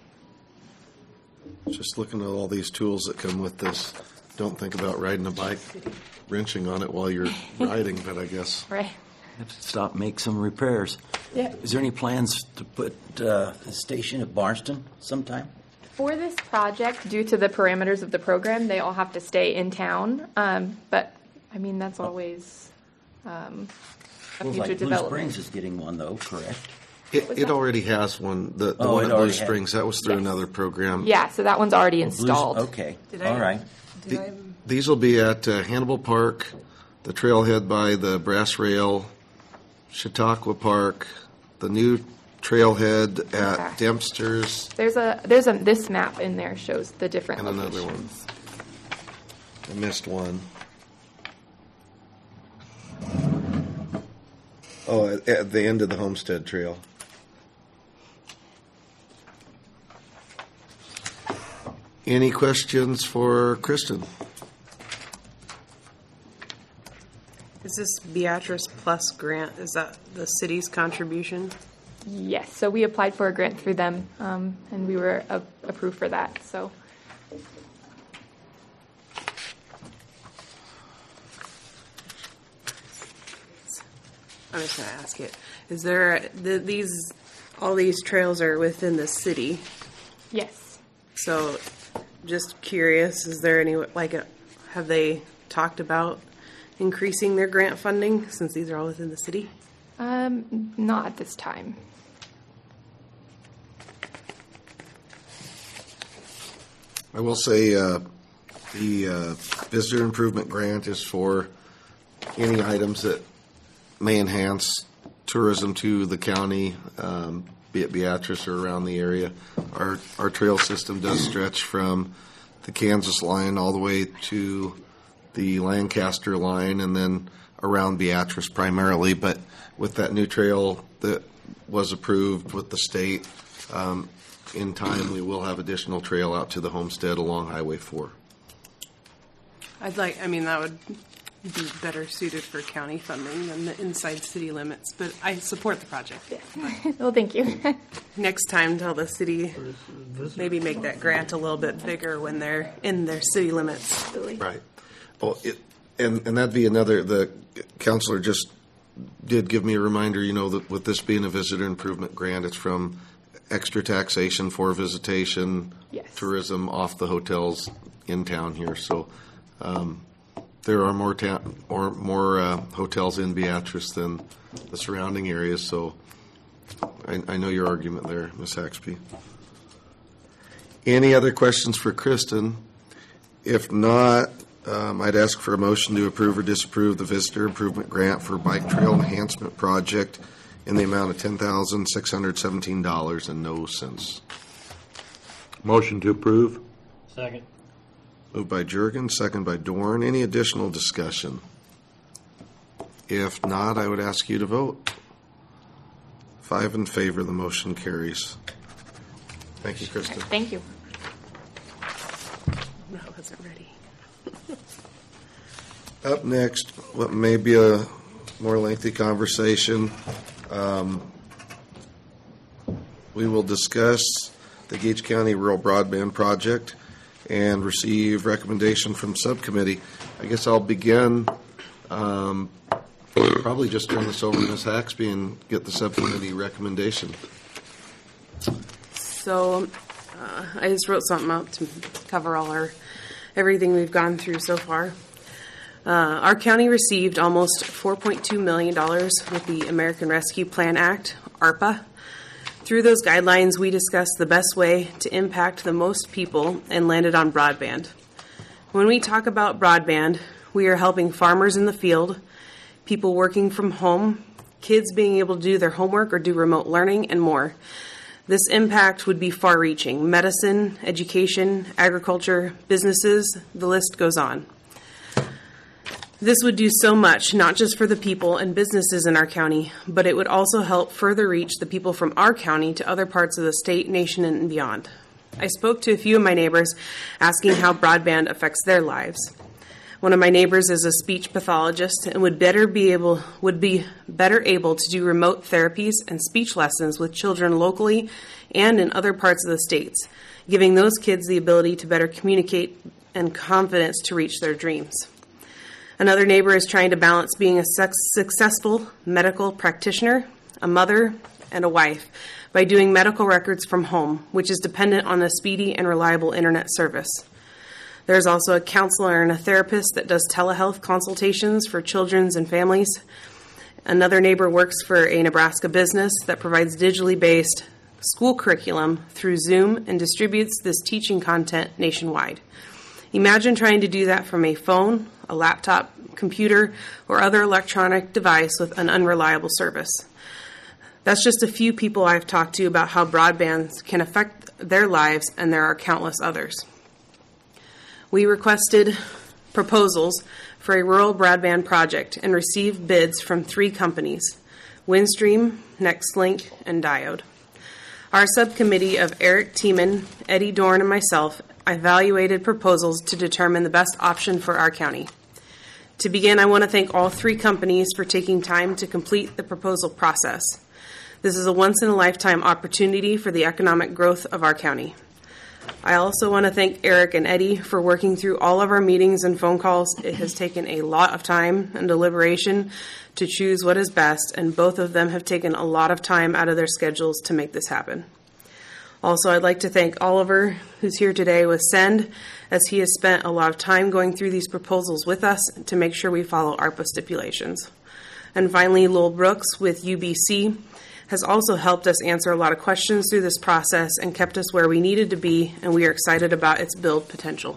Speaker 1: just looking at all these tools that come with this, don't think about riding a bike, wrenching on it while you're riding, but I guess.
Speaker 15: Right.
Speaker 2: Have to stop, make some repairs.
Speaker 15: Yeah.
Speaker 2: Is there any plans to put uh, a station at Barnston sometime?
Speaker 15: For this project, due to the parameters of the program, they all have to stay in town. Um, but, I mean, that's always um, a
Speaker 2: Well,
Speaker 15: future
Speaker 2: like Blue
Speaker 15: development.
Speaker 2: Springs is getting one, though, correct?
Speaker 1: It, it already has one. The, the
Speaker 2: Oh,
Speaker 1: one
Speaker 2: it
Speaker 1: at Blue
Speaker 2: already has-
Speaker 1: Springs, that was through
Speaker 15: Yes.
Speaker 1: another program.
Speaker 15: Yeah, so that one's already
Speaker 2: Blues-
Speaker 15: installed.
Speaker 2: Okay,
Speaker 9: Did I-
Speaker 2: all right.
Speaker 9: Did I,
Speaker 1: These will be at uh, Hannibal Park, the trailhead by the Brass Rail, Chautauqua Park, the new trailhead at
Speaker 15: Okay.
Speaker 1: Dempster's,
Speaker 15: There's a there's a this map in there shows the different
Speaker 1: and another one.
Speaker 15: locations.
Speaker 1: I missed one. Oh, at, at the end of the Homestead Trail. Any questions for Kristen?
Speaker 9: Is this Beatrice Plus grant, is that the city's contribution?
Speaker 15: Yes, so we applied for a grant through them, um, and we were a- approved for that, so.
Speaker 9: I'm just gonna ask it. Is there, the, these, all these trails are within the city?
Speaker 15: Yes.
Speaker 9: So, just curious, is there any, like, a, have they talked about increasing their grant funding since these are all within the city?
Speaker 15: Um, not at this time.
Speaker 1: I will say uh, the uh, visitor improvement grant is for any items that may enhance tourism to the county, um, be it Beatrice or around the area. Our our trail system does stretch from the Kansas line all the way to the Lancaster line and then around Beatrice primarily. But with that new trail that was approved with the state, um, in time we will have additional trail out to the homestead along Highway four.
Speaker 9: I'd like, I mean, that would be better suited for county funding than the inside city limits, but I support the project.
Speaker 15: Well, thank you.
Speaker 9: Next time, tell the city, maybe make that grant a little bit bigger when they're in their city limits.
Speaker 1: Right. Well, it, and, and that'd be another, the counselor just did give me a reminder, you know, that with this being a visitor improvement grant, it's from extra taxation for visitation,
Speaker 15: yes.
Speaker 1: tourism off the hotels in town here. So um, there are more ta- or more uh, hotels in Beatrice than the surrounding areas. So I, I know your argument there, Miz Haxby. Any other questions for Kristen? If not, um, I'd ask for a motion to approve or disapprove the visitor improvement grant for bike trail enhancement project in the amount of ten thousand six hundred seventeen dollars and no cents.
Speaker 3: Motion to approve.
Speaker 11: Second.
Speaker 1: Moved by Jurgen, second by Dorn. Any additional discussion? If not, I would ask you to vote. Five in favor, the motion carries. Thank you, Kristen.
Speaker 15: Thank you.
Speaker 9: No, I wasn't ready.
Speaker 1: Up next, what may be a more lengthy conversation, um, we will discuss the Gage County Rural Broadband Project and receive recommendation from subcommittee. I guess I'll begin, um, probably just turn this over to Miz Haxby and get the subcommittee recommendation.
Speaker 9: So uh, I just wrote something out to cover all our, everything we've gone through so far. Uh, our county received almost four point two million dollars with the American Rescue Plan Act, ARPA. Through those guidelines, we discussed the best way to impact the most people and landed on broadband. When we talk about broadband, we are helping farmers in the field, people working from home, kids being able to do their homework or do remote learning, and more. This impact would be far-reaching. Medicine, education, agriculture, businesses, the list goes on. This would do so much, not just for the people and businesses in our county, but it would also help further reach the people from our county to other parts of the state, nation, and beyond. I spoke to a few of my neighbors asking how broadband affects their lives. One of my neighbors is a speech pathologist and would better be able would be better able to do remote therapies and speech lessons with children locally and in other parts of the states, giving those kids the ability to better communicate and confidence to reach their dreams. Another neighbor is trying to balance being a sex- successful medical practitioner, a mother, and a wife by doing medical records from home, which is dependent on a speedy and reliable internet service. There's also a counselor and a therapist that does telehealth consultations for children and families. Another neighbor works for a Nebraska business that provides digitally based school curriculum through Zoom and distributes this teaching content nationwide. Imagine trying to do that from a phone, a laptop, computer, or other electronic device with an unreliable service. That's just a few people I've talked to about how broadband can affect their lives, and there are countless others. We requested proposals for a rural broadband project and received bids from three companies, Windstream, NextLink, and Diode. Our subcommittee of Eric Tiemann, Eddie Dorn, and myself evaluated proposals to determine the best option for our county. To begin, I want to thank all three companies for taking time to complete the proposal process. This is a once-in-a-lifetime opportunity for the economic growth of our county. I also want to thank Eric and Eddie for working through all of our meetings and phone calls. It has taken a lot of time and deliberation to choose what is best, and both of them have taken a lot of time out of their schedules to make this happen. Also, I'd like to thank Oliver, who's here today with SEND, as he has spent a lot of time going through these proposals with us to make sure we follow ARPA stipulations. And finally, Lowell Brooks with U B C has also helped us answer a lot of questions through this process and kept us where we needed to be, and we are excited about its build potential.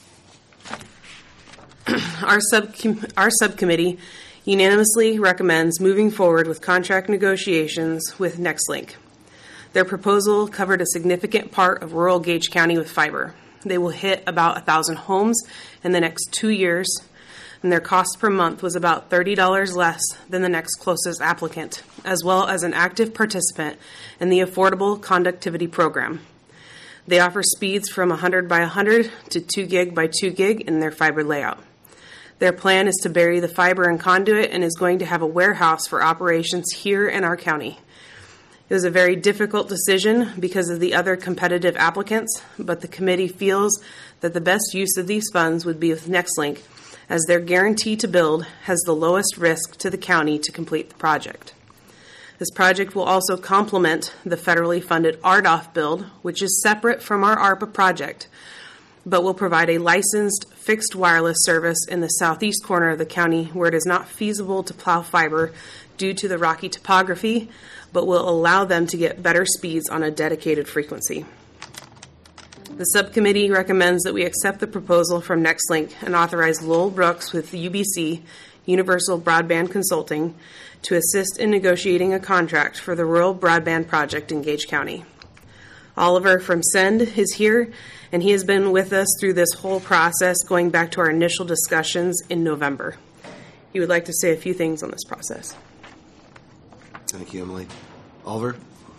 Speaker 9: Our, sub- our subcommittee unanimously recommends moving forward with contract negotiations with NextLink. Their proposal covered a significant part of rural Gage County with fiber. They will hit about one thousand homes in the next two years, and their cost per month was about thirty dollars less than the next closest applicant, as well as an active participant in the Affordable Conductivity Program. They offer speeds from one hundred by one hundred to two gig by two gig in their fiber layout. Their plan is to bury the fiber in conduit and is going to have a warehouse for operations here in our county. It was a very difficult decision because of the other competitive applicants, but the committee feels that the best use of these funds would be with NextLink, as their guarantee to build has the lowest risk to the county to complete the project. This project will also complement the federally funded R D O F build, which is separate from our ARPA project, but will provide a licensed fixed wireless service in the southeast corner of the county where it is not feasible to plow fiber due to the rocky topography, but will allow them to get better speeds on a dedicated frequency. The subcommittee recommends that we accept the proposal from NextLink and authorize Lowell Brooks with U B C, Universal Broadband Consulting, to assist in negotiating a contract for the rural broadband project in Gage County. Oliver from SEND is here, and he has been with us through this whole process going back to our initial discussions in November. He would like to say a few things on this process.
Speaker 1: Thank you, Emily. Oliver?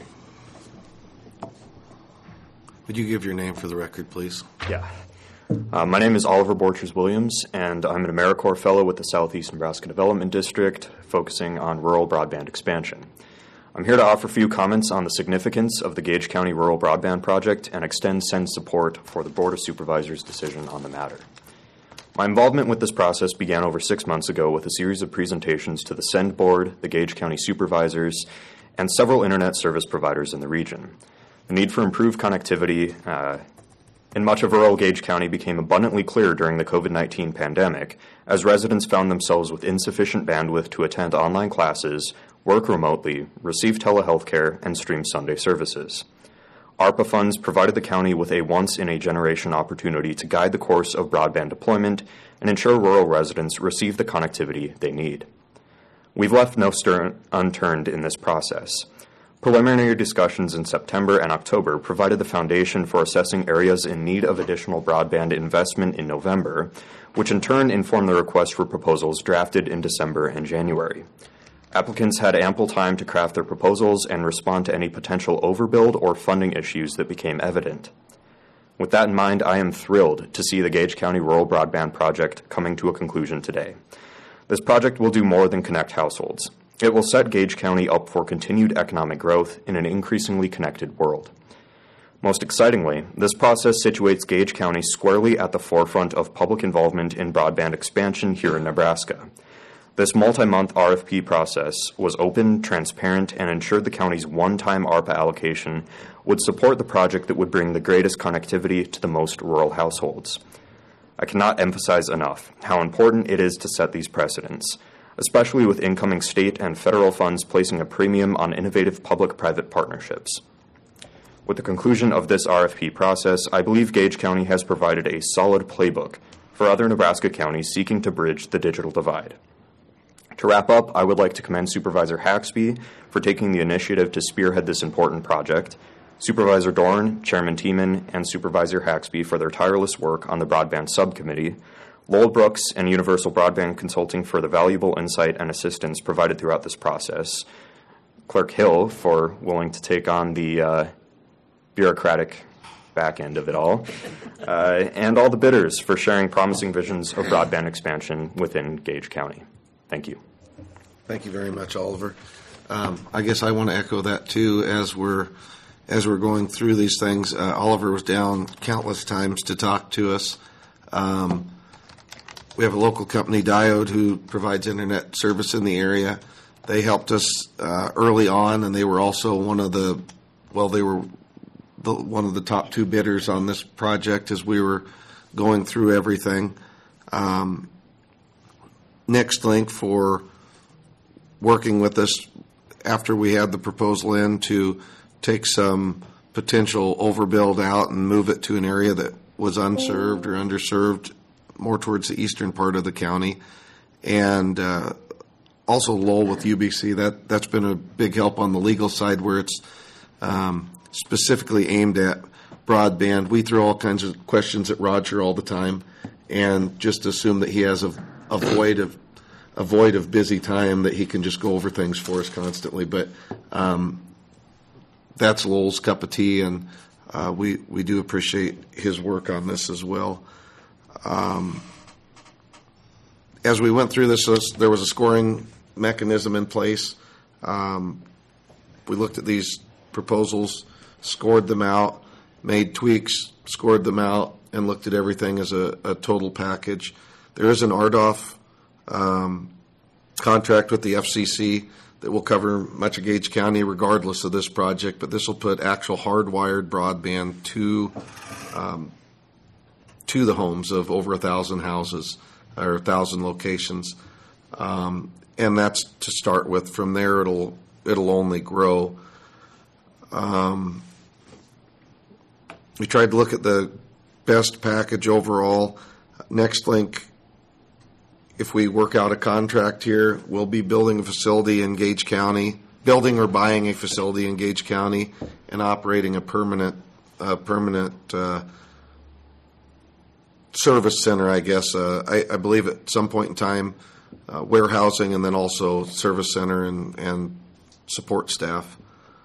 Speaker 1: Would you give your name for the record, please?
Speaker 16: Yeah. Uh, my name is Oliver Borchers Williams, and I'm an AmeriCorps Fellow with the Southeast Nebraska Development District, focusing on rural broadband expansion. I'm here to offer a few comments on the significance of the Gage County Rural Broadband Project and extend SEND support for the Board of Supervisors' decision on the matter. My involvement with this process began over six months ago with a series of presentations to the SEND Board, the Gage County Supervisors, and several internet service providers in the region. The need for improved connectivity uh, in much of rural Gage County became abundantly clear during the COVID nineteen pandemic, as residents found themselves with insufficient bandwidth to attend online classes, work remotely, receive telehealth care, and stream Sunday services. ARPA funds provided the county with a once-in-a-generation opportunity to guide the course of broadband deployment and ensure rural residents receive the connectivity they need. We've left no stone unturned in this process. Preliminary discussions in September and October provided the foundation for assessing areas in need of additional broadband investment in November, which in turn informed the request for proposals drafted in December and January. Applicants had ample time to craft their proposals and respond to any potential overbuild or funding issues that became evident. With that in mind, I am thrilled to see the Gage County Rural Broadband Project coming to a conclusion today. This project will do more than connect households. It will set Gage County up for continued economic growth in an increasingly connected world. Most excitingly, this process situates Gage County squarely at the forefront of public involvement in broadband expansion here in Nebraska. This multi-month R F P process was open, transparent, and ensured the county's one-time ARPA allocation would support the project that would bring the greatest connectivity to the most rural households. I cannot emphasize enough how important it is to set these precedents, especially with incoming state and federal funds placing a premium on innovative public-private partnerships. With the conclusion of this R F P process, I believe Gage County has provided a solid playbook for other Nebraska counties seeking to bridge the digital divide. To wrap up, I would like to commend Supervisor Haxby for taking the initiative to spearhead this important project, Supervisor Dorn, Chairman Tiemann, and Supervisor Haxby for their tireless work on the Broadband Subcommittee, Lowell Brooks and Universal Broadband Consulting for the valuable insight and assistance provided throughout this process, Clerk Hill for willing to take on the uh, bureaucratic back end of it all, uh, and all the bidders for sharing promising visions of broadband expansion within Gage County. Thank you.
Speaker 1: Thank you very much, Oliver. Um, I guess I want to echo that too. As we're as we're going through these things, uh, Oliver was down countless times to talk to us. Um, we have a local company, Diode, who provides internet service in the area. They helped us uh, early on, and they were also one of the well, they were the, one of the top two bidders on this project as we were going through everything. Um, NextLink for working with us after we had the proposal in to take some potential overbuild out and move it to an area that was unserved or underserved more towards the eastern part of the county. And uh, also Lowell with U B C, that, that's been a big help on the legal side where it's um, specifically aimed at broadband. We throw all kinds of questions at Roger all the time and just assume that he has a, a void of a void of busy time that he can just go over things for us constantly. But um, that's Lowell's cup of tea, and uh, we, we do appreciate his work on this as well. Um, as we went through this, there was a scoring mechanism in place. Um, we looked at these proposals, scored them out, made tweaks, scored them out, and looked at everything as a, a total package. There is an R D O F Um, contract with the F C C that will cover much of Gage County regardless of this project, but this will put actual hardwired broadband to um, to the homes of over a thousand houses or a thousand locations, um, and that's to start with. From there, it'll it'll only grow. Um, we tried to look at the best package overall. NextLink, if we work out a contract here, we'll be building a facility in Gage County, building or buying a facility in Gage County, and operating a permanent, uh, permanent uh, service center. I guess uh, I, I believe at some point in time, uh, warehousing, and then also service center and, and support staff.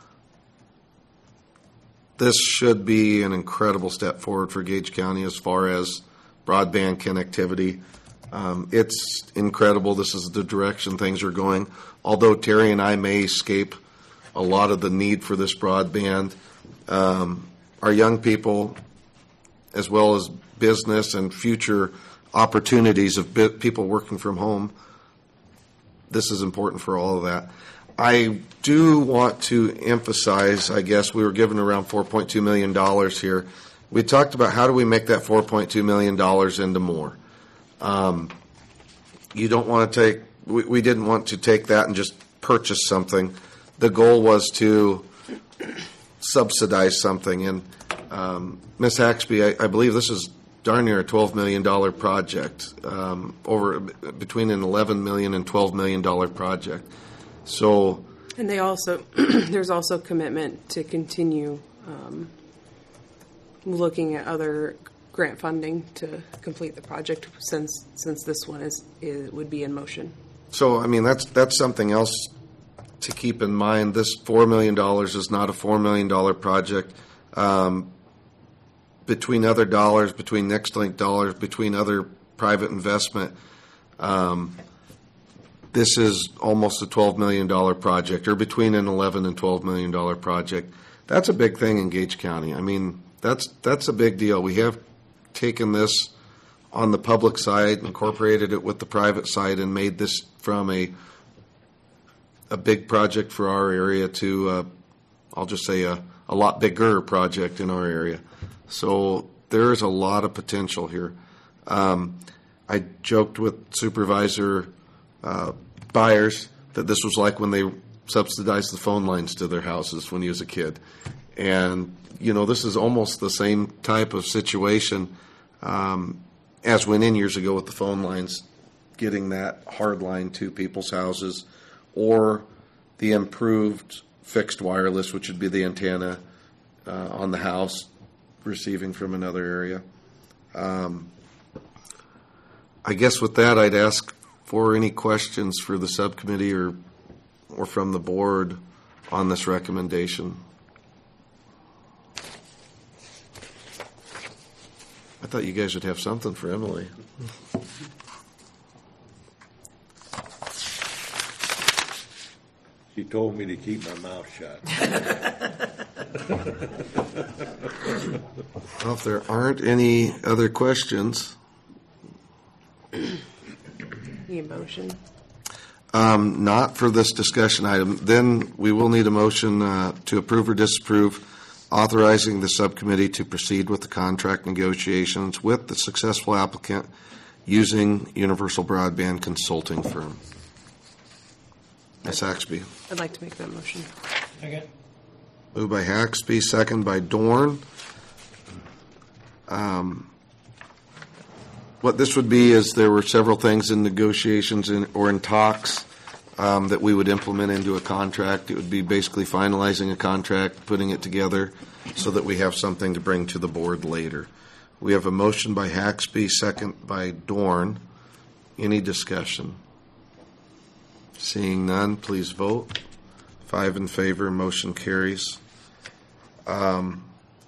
Speaker 1: This should be an incredible step forward for Gage County as far as broadband connectivity. Um, it's incredible. This is the direction things are going. Although Terry and I may escape a lot of the need for this broadband, um, our young people, as well as business and future opportunities of bi- people working from home, this is important for all of that. I do want to emphasize, I guess, we were given around four point two million dollars here. We talked about how do we make that four point two million dollars into more. Um, you don't want to take, we, we didn't want to take that and just purchase something. The goal was to subsidize something. And um, Miz Haxby, I, I believe this is darn near a twelve million dollars project, um, over between an eleven million dollars and twelve million dollars project. So,
Speaker 9: and they also, there's also commitment to continue um, looking at other grant funding to complete the project since since this one is, is would be in motion.
Speaker 1: So, I mean, that's that's something else to keep in mind. This four million dollars is not a four million dollars project. Um, between other dollars, between NextLink dollars, between other private investment, um, this is almost a twelve million dollars project, or between an eleven and twelve million dollars project. That's a big thing in Gage County. I mean, that's that's a big deal. We have taken this on the public side, incorporated it with the private side, and made this from a a big project for our area to, uh, I'll just say, a, a lot bigger project in our area. So there is a lot of potential here. Um, I joked with Supervisor uh, Byers that this was like when they subsidized the phone lines to their houses when he was a kid. And, you know, this is almost the same type of situation um, as went in years ago with the phone lines, getting that hard line to people's houses, or the improved fixed wireless, which would be the antenna uh, on the house receiving from another area. Um, I guess with that, I'd ask for any questions for the subcommittee or or from the board on this recommendation. thought you guys would have something for Emily.
Speaker 3: She told me to keep my mouth shut.
Speaker 1: Well, if there aren't any other questions,
Speaker 9: Need a motion?
Speaker 1: um, not for this discussion item, then we will need a motion uh, to approve or disapprove authorizing the subcommittee to proceed with the contract negotiations with the successful applicant using Universal Broadband Consulting Firm. Miz Haxby.
Speaker 9: I'd like to make that motion.
Speaker 11: Okay.
Speaker 1: Moved by Haxby, second by Dorn. Um, What this would be is there were several things in negotiations in, or in talks um, that we would implement into a contract. It would be basically finalizing a contract, putting it together so that we have something to bring to the board later. We have a motion by Haxby, second by Dorn. Any discussion? Seeing none, please vote. Five in favor, motion carries. Um,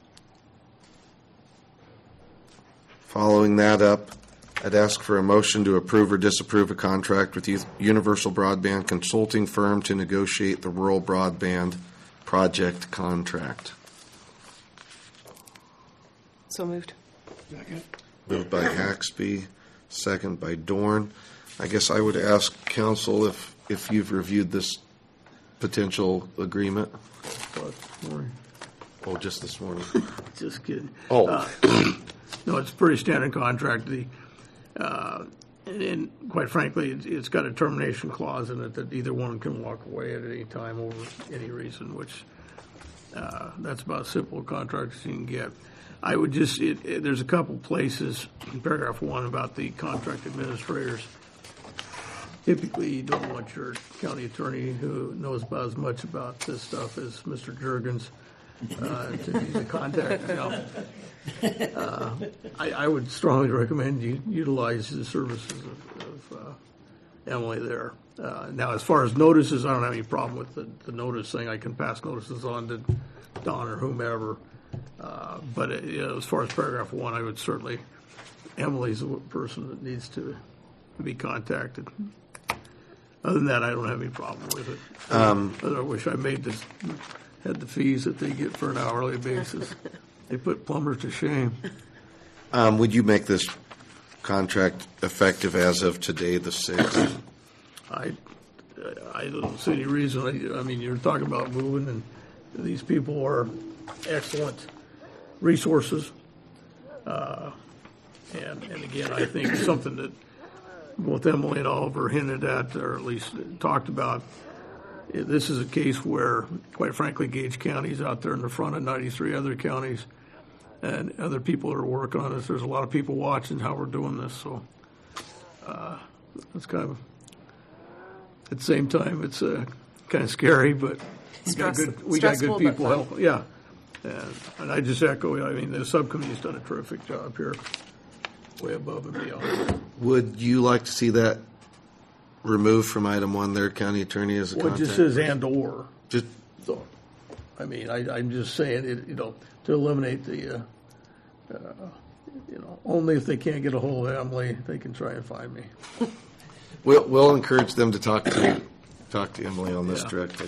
Speaker 1: following that up, I'd ask for a motion to approve or disapprove a contract with U- Universal Broadband Consulting Firm to negotiate the rural broadband project contract.
Speaker 9: So moved.
Speaker 1: Moved by Haxby, second by Dorn. I guess I would ask council if, if you've reviewed this potential agreement.
Speaker 5: This morning.
Speaker 1: Oh, just this morning.
Speaker 5: Just kidding.
Speaker 1: Oh.
Speaker 5: Uh, no, it's a pretty standard contract. The, uh, and, and quite frankly, it's, it's got a termination clause in it that either one can walk away at any time over any reason, which uh, that's about as simple a contract as you can get. I would just, it, it, there's a couple places in paragraph one about the contract administrators. Typically, you don't want your county attorney who knows about as much about this stuff as Mister Jurgens uh, to be the contact. You know. uh, I, I would strongly recommend you utilize the services of, of uh, Emily there. Uh, now, as far as notices, I don't have any problem with the, the notice thing. I can pass notices on to Don or whomever. Uh, but uh, you know, as far as paragraph one, I would certainly, Emily's the person that needs to be contacted. Other than that, I don't have any problem with it.
Speaker 1: Um,
Speaker 5: I wish I made this, had the fees that they get for an hourly basis. They put plumbers to shame.
Speaker 1: Um, would you make this contract effective as of today, the sixth?
Speaker 5: I, I don't see any reason. I, I mean, you're talking about moving, and these people are excellent resources. Uh, and, and again, I think something that both Emily and Oliver hinted at, or at least talked about, this is a case where, quite frankly, Gage County is out there in the front of ninety-three other counties, and other people are working on this. There's a lot of people watching how we're doing this, so uh, it's kind of, at the same time, it's uh, kind of scary, but we got good, we got good people helping. Yeah, and, and I just echo, I mean, the subcommittee's done a terrific job here, way above and beyond.
Speaker 1: Would you like to see that removed from item one there, county attorney as a
Speaker 5: Well, it
Speaker 1: contact?
Speaker 5: just says and or.
Speaker 1: Just,
Speaker 5: So, I mean, I, I'm just saying, it, you know, to eliminate the, uh, uh, you know, only if they can't get a hold of Emily, they can try and find me.
Speaker 1: we'll, we'll encourage them to talk to, talk to Emily on this
Speaker 5: Yeah.
Speaker 1: directly.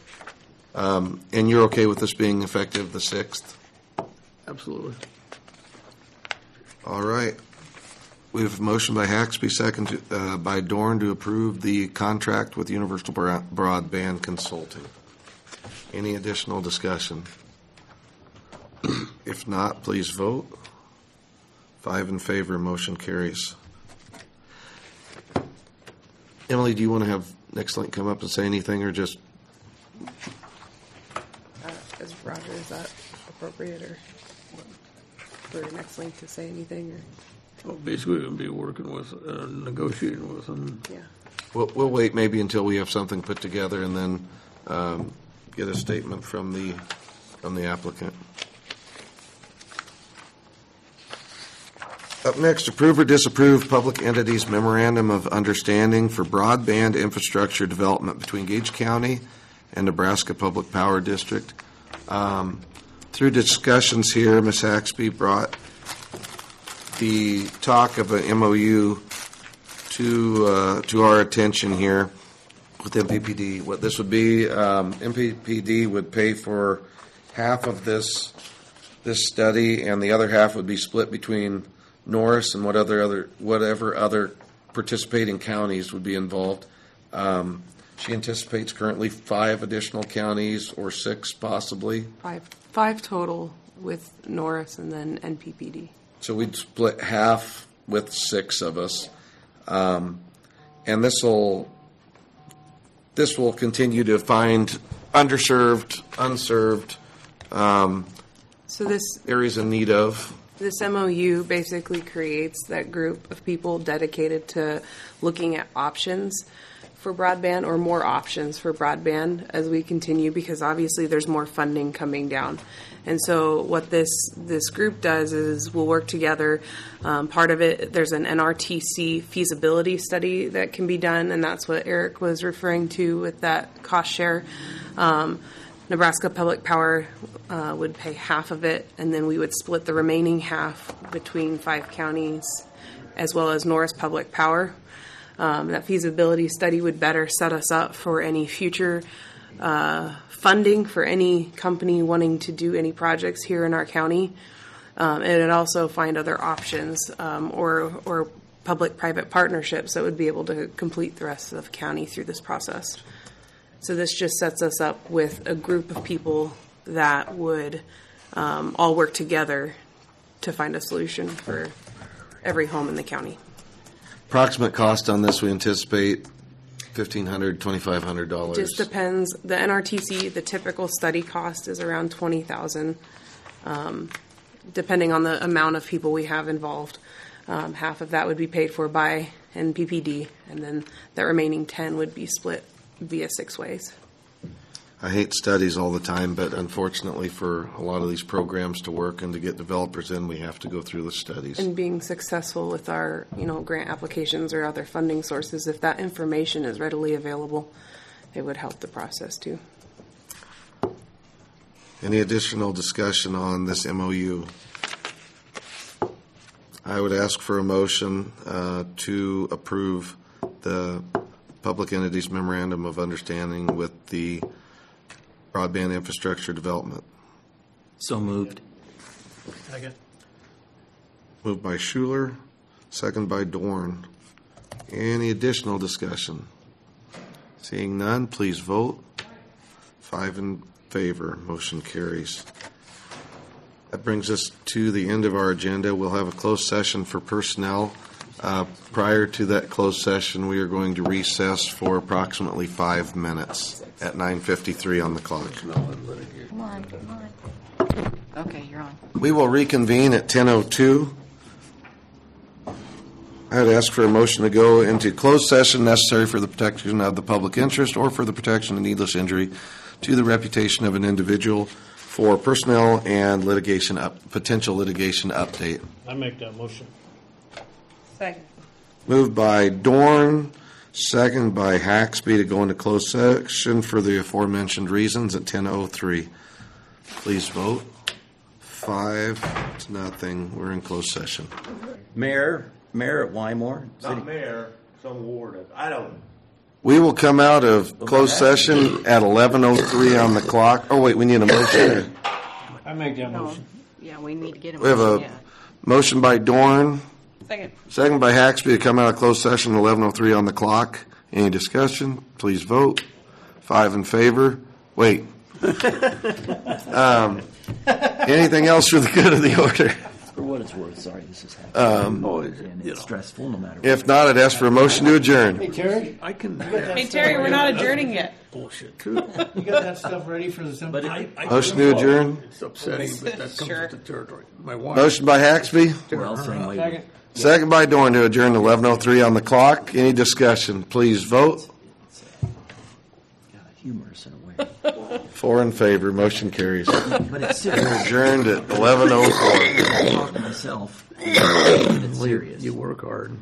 Speaker 1: Um, and you're okay with this being effective the sixth?
Speaker 5: Absolutely.
Speaker 1: All right. We have a motion by Haxby, second to, uh, by Dorn to approve the contract with Universal Bra- Broadband Consulting. Any additional discussion? If not, please vote. Five in favor, motion carries. Emily, do you want to have NextLink come up and say anything, or just?
Speaker 9: Uh, is Roger, is that appropriate, or for NextLink to say anything, or?
Speaker 5: Well, basically, we'll be working with, uh, negotiating with them.
Speaker 9: Yeah.
Speaker 1: We'll, we'll wait maybe until we have something put together and then um, get a statement from the from the applicant. Up next, approve or disapprove public entities memorandum of understanding for broadband infrastructure development between Gage County and Nebraska Public Power District. Um, through discussions here, Miz Haxby brought the talk of an M O U to uh, to our attention here with M P P D. What this would be, um, M P P D would pay for half of this this study, and the other half would be split between Norris and what other other whatever other participating counties would be involved. Um, she anticipates currently five additional counties or six possibly.
Speaker 9: Five, five total with Norris and then N P P D.
Speaker 1: So we'd split half with six of us, um, and this will this will continue to find underserved, unserved um,
Speaker 9: So this
Speaker 1: areas in need of.
Speaker 9: This M O U basically creates that group of people dedicated to looking at options for broadband or more options for broadband as we continue, because obviously there's more funding coming down. And so what this this group does is we'll work together. Um, part of it, there's an N R T C feasibility study that can be done, and that's what Eric was referring to with that cost share. Um, Nebraska Public Power uh, would pay half of it, and then we would split the remaining half between five counties, as well as Norris Public Power. Um, that feasibility study would better set us up for any future uh, funding for any company wanting to do any projects here in our county. Um, and it'd also find other options um, or, or public-private partnerships that would be able to complete the rest of the county through this process. So this just sets us up with a group of people that would um, all work together to find a solution for every home in the county.
Speaker 1: Approximate cost on this, we anticipate fifteen hundred dollars, twenty-five hundred dollars.
Speaker 9: Just depends. The N R T C, the typical study cost is around twenty thousand dollars, um, depending on the amount of people we have involved. Um, half of that would be paid for by N P P D, and then the remaining ten would be split via six ways.
Speaker 1: I hate studies all the time, but unfortunately for a lot of these programs to work and to get developers in, we have to go through the studies.
Speaker 9: And being successful with our, you know, grant applications or other funding sources, if that information is readily available, it would help the process too.
Speaker 1: Any additional discussion on this M O U? I would ask for a motion uh, to approve the Public Entities Memorandum of Understanding with the Broadband Infrastructure Development.
Speaker 2: So moved.
Speaker 11: Second.
Speaker 1: Moved by Schuler, second by Dorn. Any additional discussion? Seeing none, please vote. Five in favor, motion carries. That brings us to the end of our agenda. We'll have a closed session for personnel. Uh, prior to that closed session, we are going to recess for approximately five minutes at nine fifty-three on the clock.
Speaker 4: Come on, come on. Okay, you're on.
Speaker 1: We will reconvene at ten oh two. I would ask for a motion to go into closed session necessary for the protection of the public interest or for the protection of needless injury to the reputation of an individual for personnel and litigation up, potential litigation update.
Speaker 11: I make that motion.
Speaker 9: Second.
Speaker 1: Moved by Dorn, second by Haxby to go into closed session for the aforementioned reasons at ten oh three. Please vote. Five to nothing. We're in closed session.
Speaker 2: Mayor, Mayor at Wymore. City-
Speaker 3: Not mayor, some ward. I don't.
Speaker 1: We will come out of closed session at eleven oh three on the clock. Oh, wait, we need a motion.
Speaker 11: I make that
Speaker 4: No,
Speaker 11: motion.
Speaker 4: yeah, we need to get a
Speaker 1: We have a
Speaker 4: motion, yeah.
Speaker 1: motion by Dorn,
Speaker 9: Second.
Speaker 1: second by Haxby to come out of closed session at eleven oh three on the clock. Any discussion? Please vote. Five in favor. Wait. um, anything else for the good of the order?
Speaker 2: For what it's worth, sorry, this is happening.
Speaker 1: Um,
Speaker 5: Oh,
Speaker 2: and it's stressful no matter what.
Speaker 1: If not, I'd ask for a motion to adjourn.
Speaker 11: Hey, Terry?
Speaker 5: I can.
Speaker 9: Hey, Terry, we're not adjourning yet.
Speaker 5: Bullshit, too.
Speaker 11: You got that stuff ready for the
Speaker 2: But
Speaker 11: semi?
Speaker 2: it- I-
Speaker 1: Motion to adjourn.
Speaker 5: It's upsetting, but that comes
Speaker 9: Sure.
Speaker 5: with the territory. My wife.
Speaker 1: Motion by Haxby.
Speaker 2: Well, same way.
Speaker 11: Second.
Speaker 1: Second by Dorn to adjourn to eleven oh three on the clock. Any discussion? Please vote.
Speaker 2: Yeah, humorous in a way.
Speaker 1: Four in favor. Motion carries.
Speaker 2: But it's serious.
Speaker 1: Adjourned at eleven oh four.
Speaker 2: I talk to myself. It's serious.
Speaker 5: You work hard.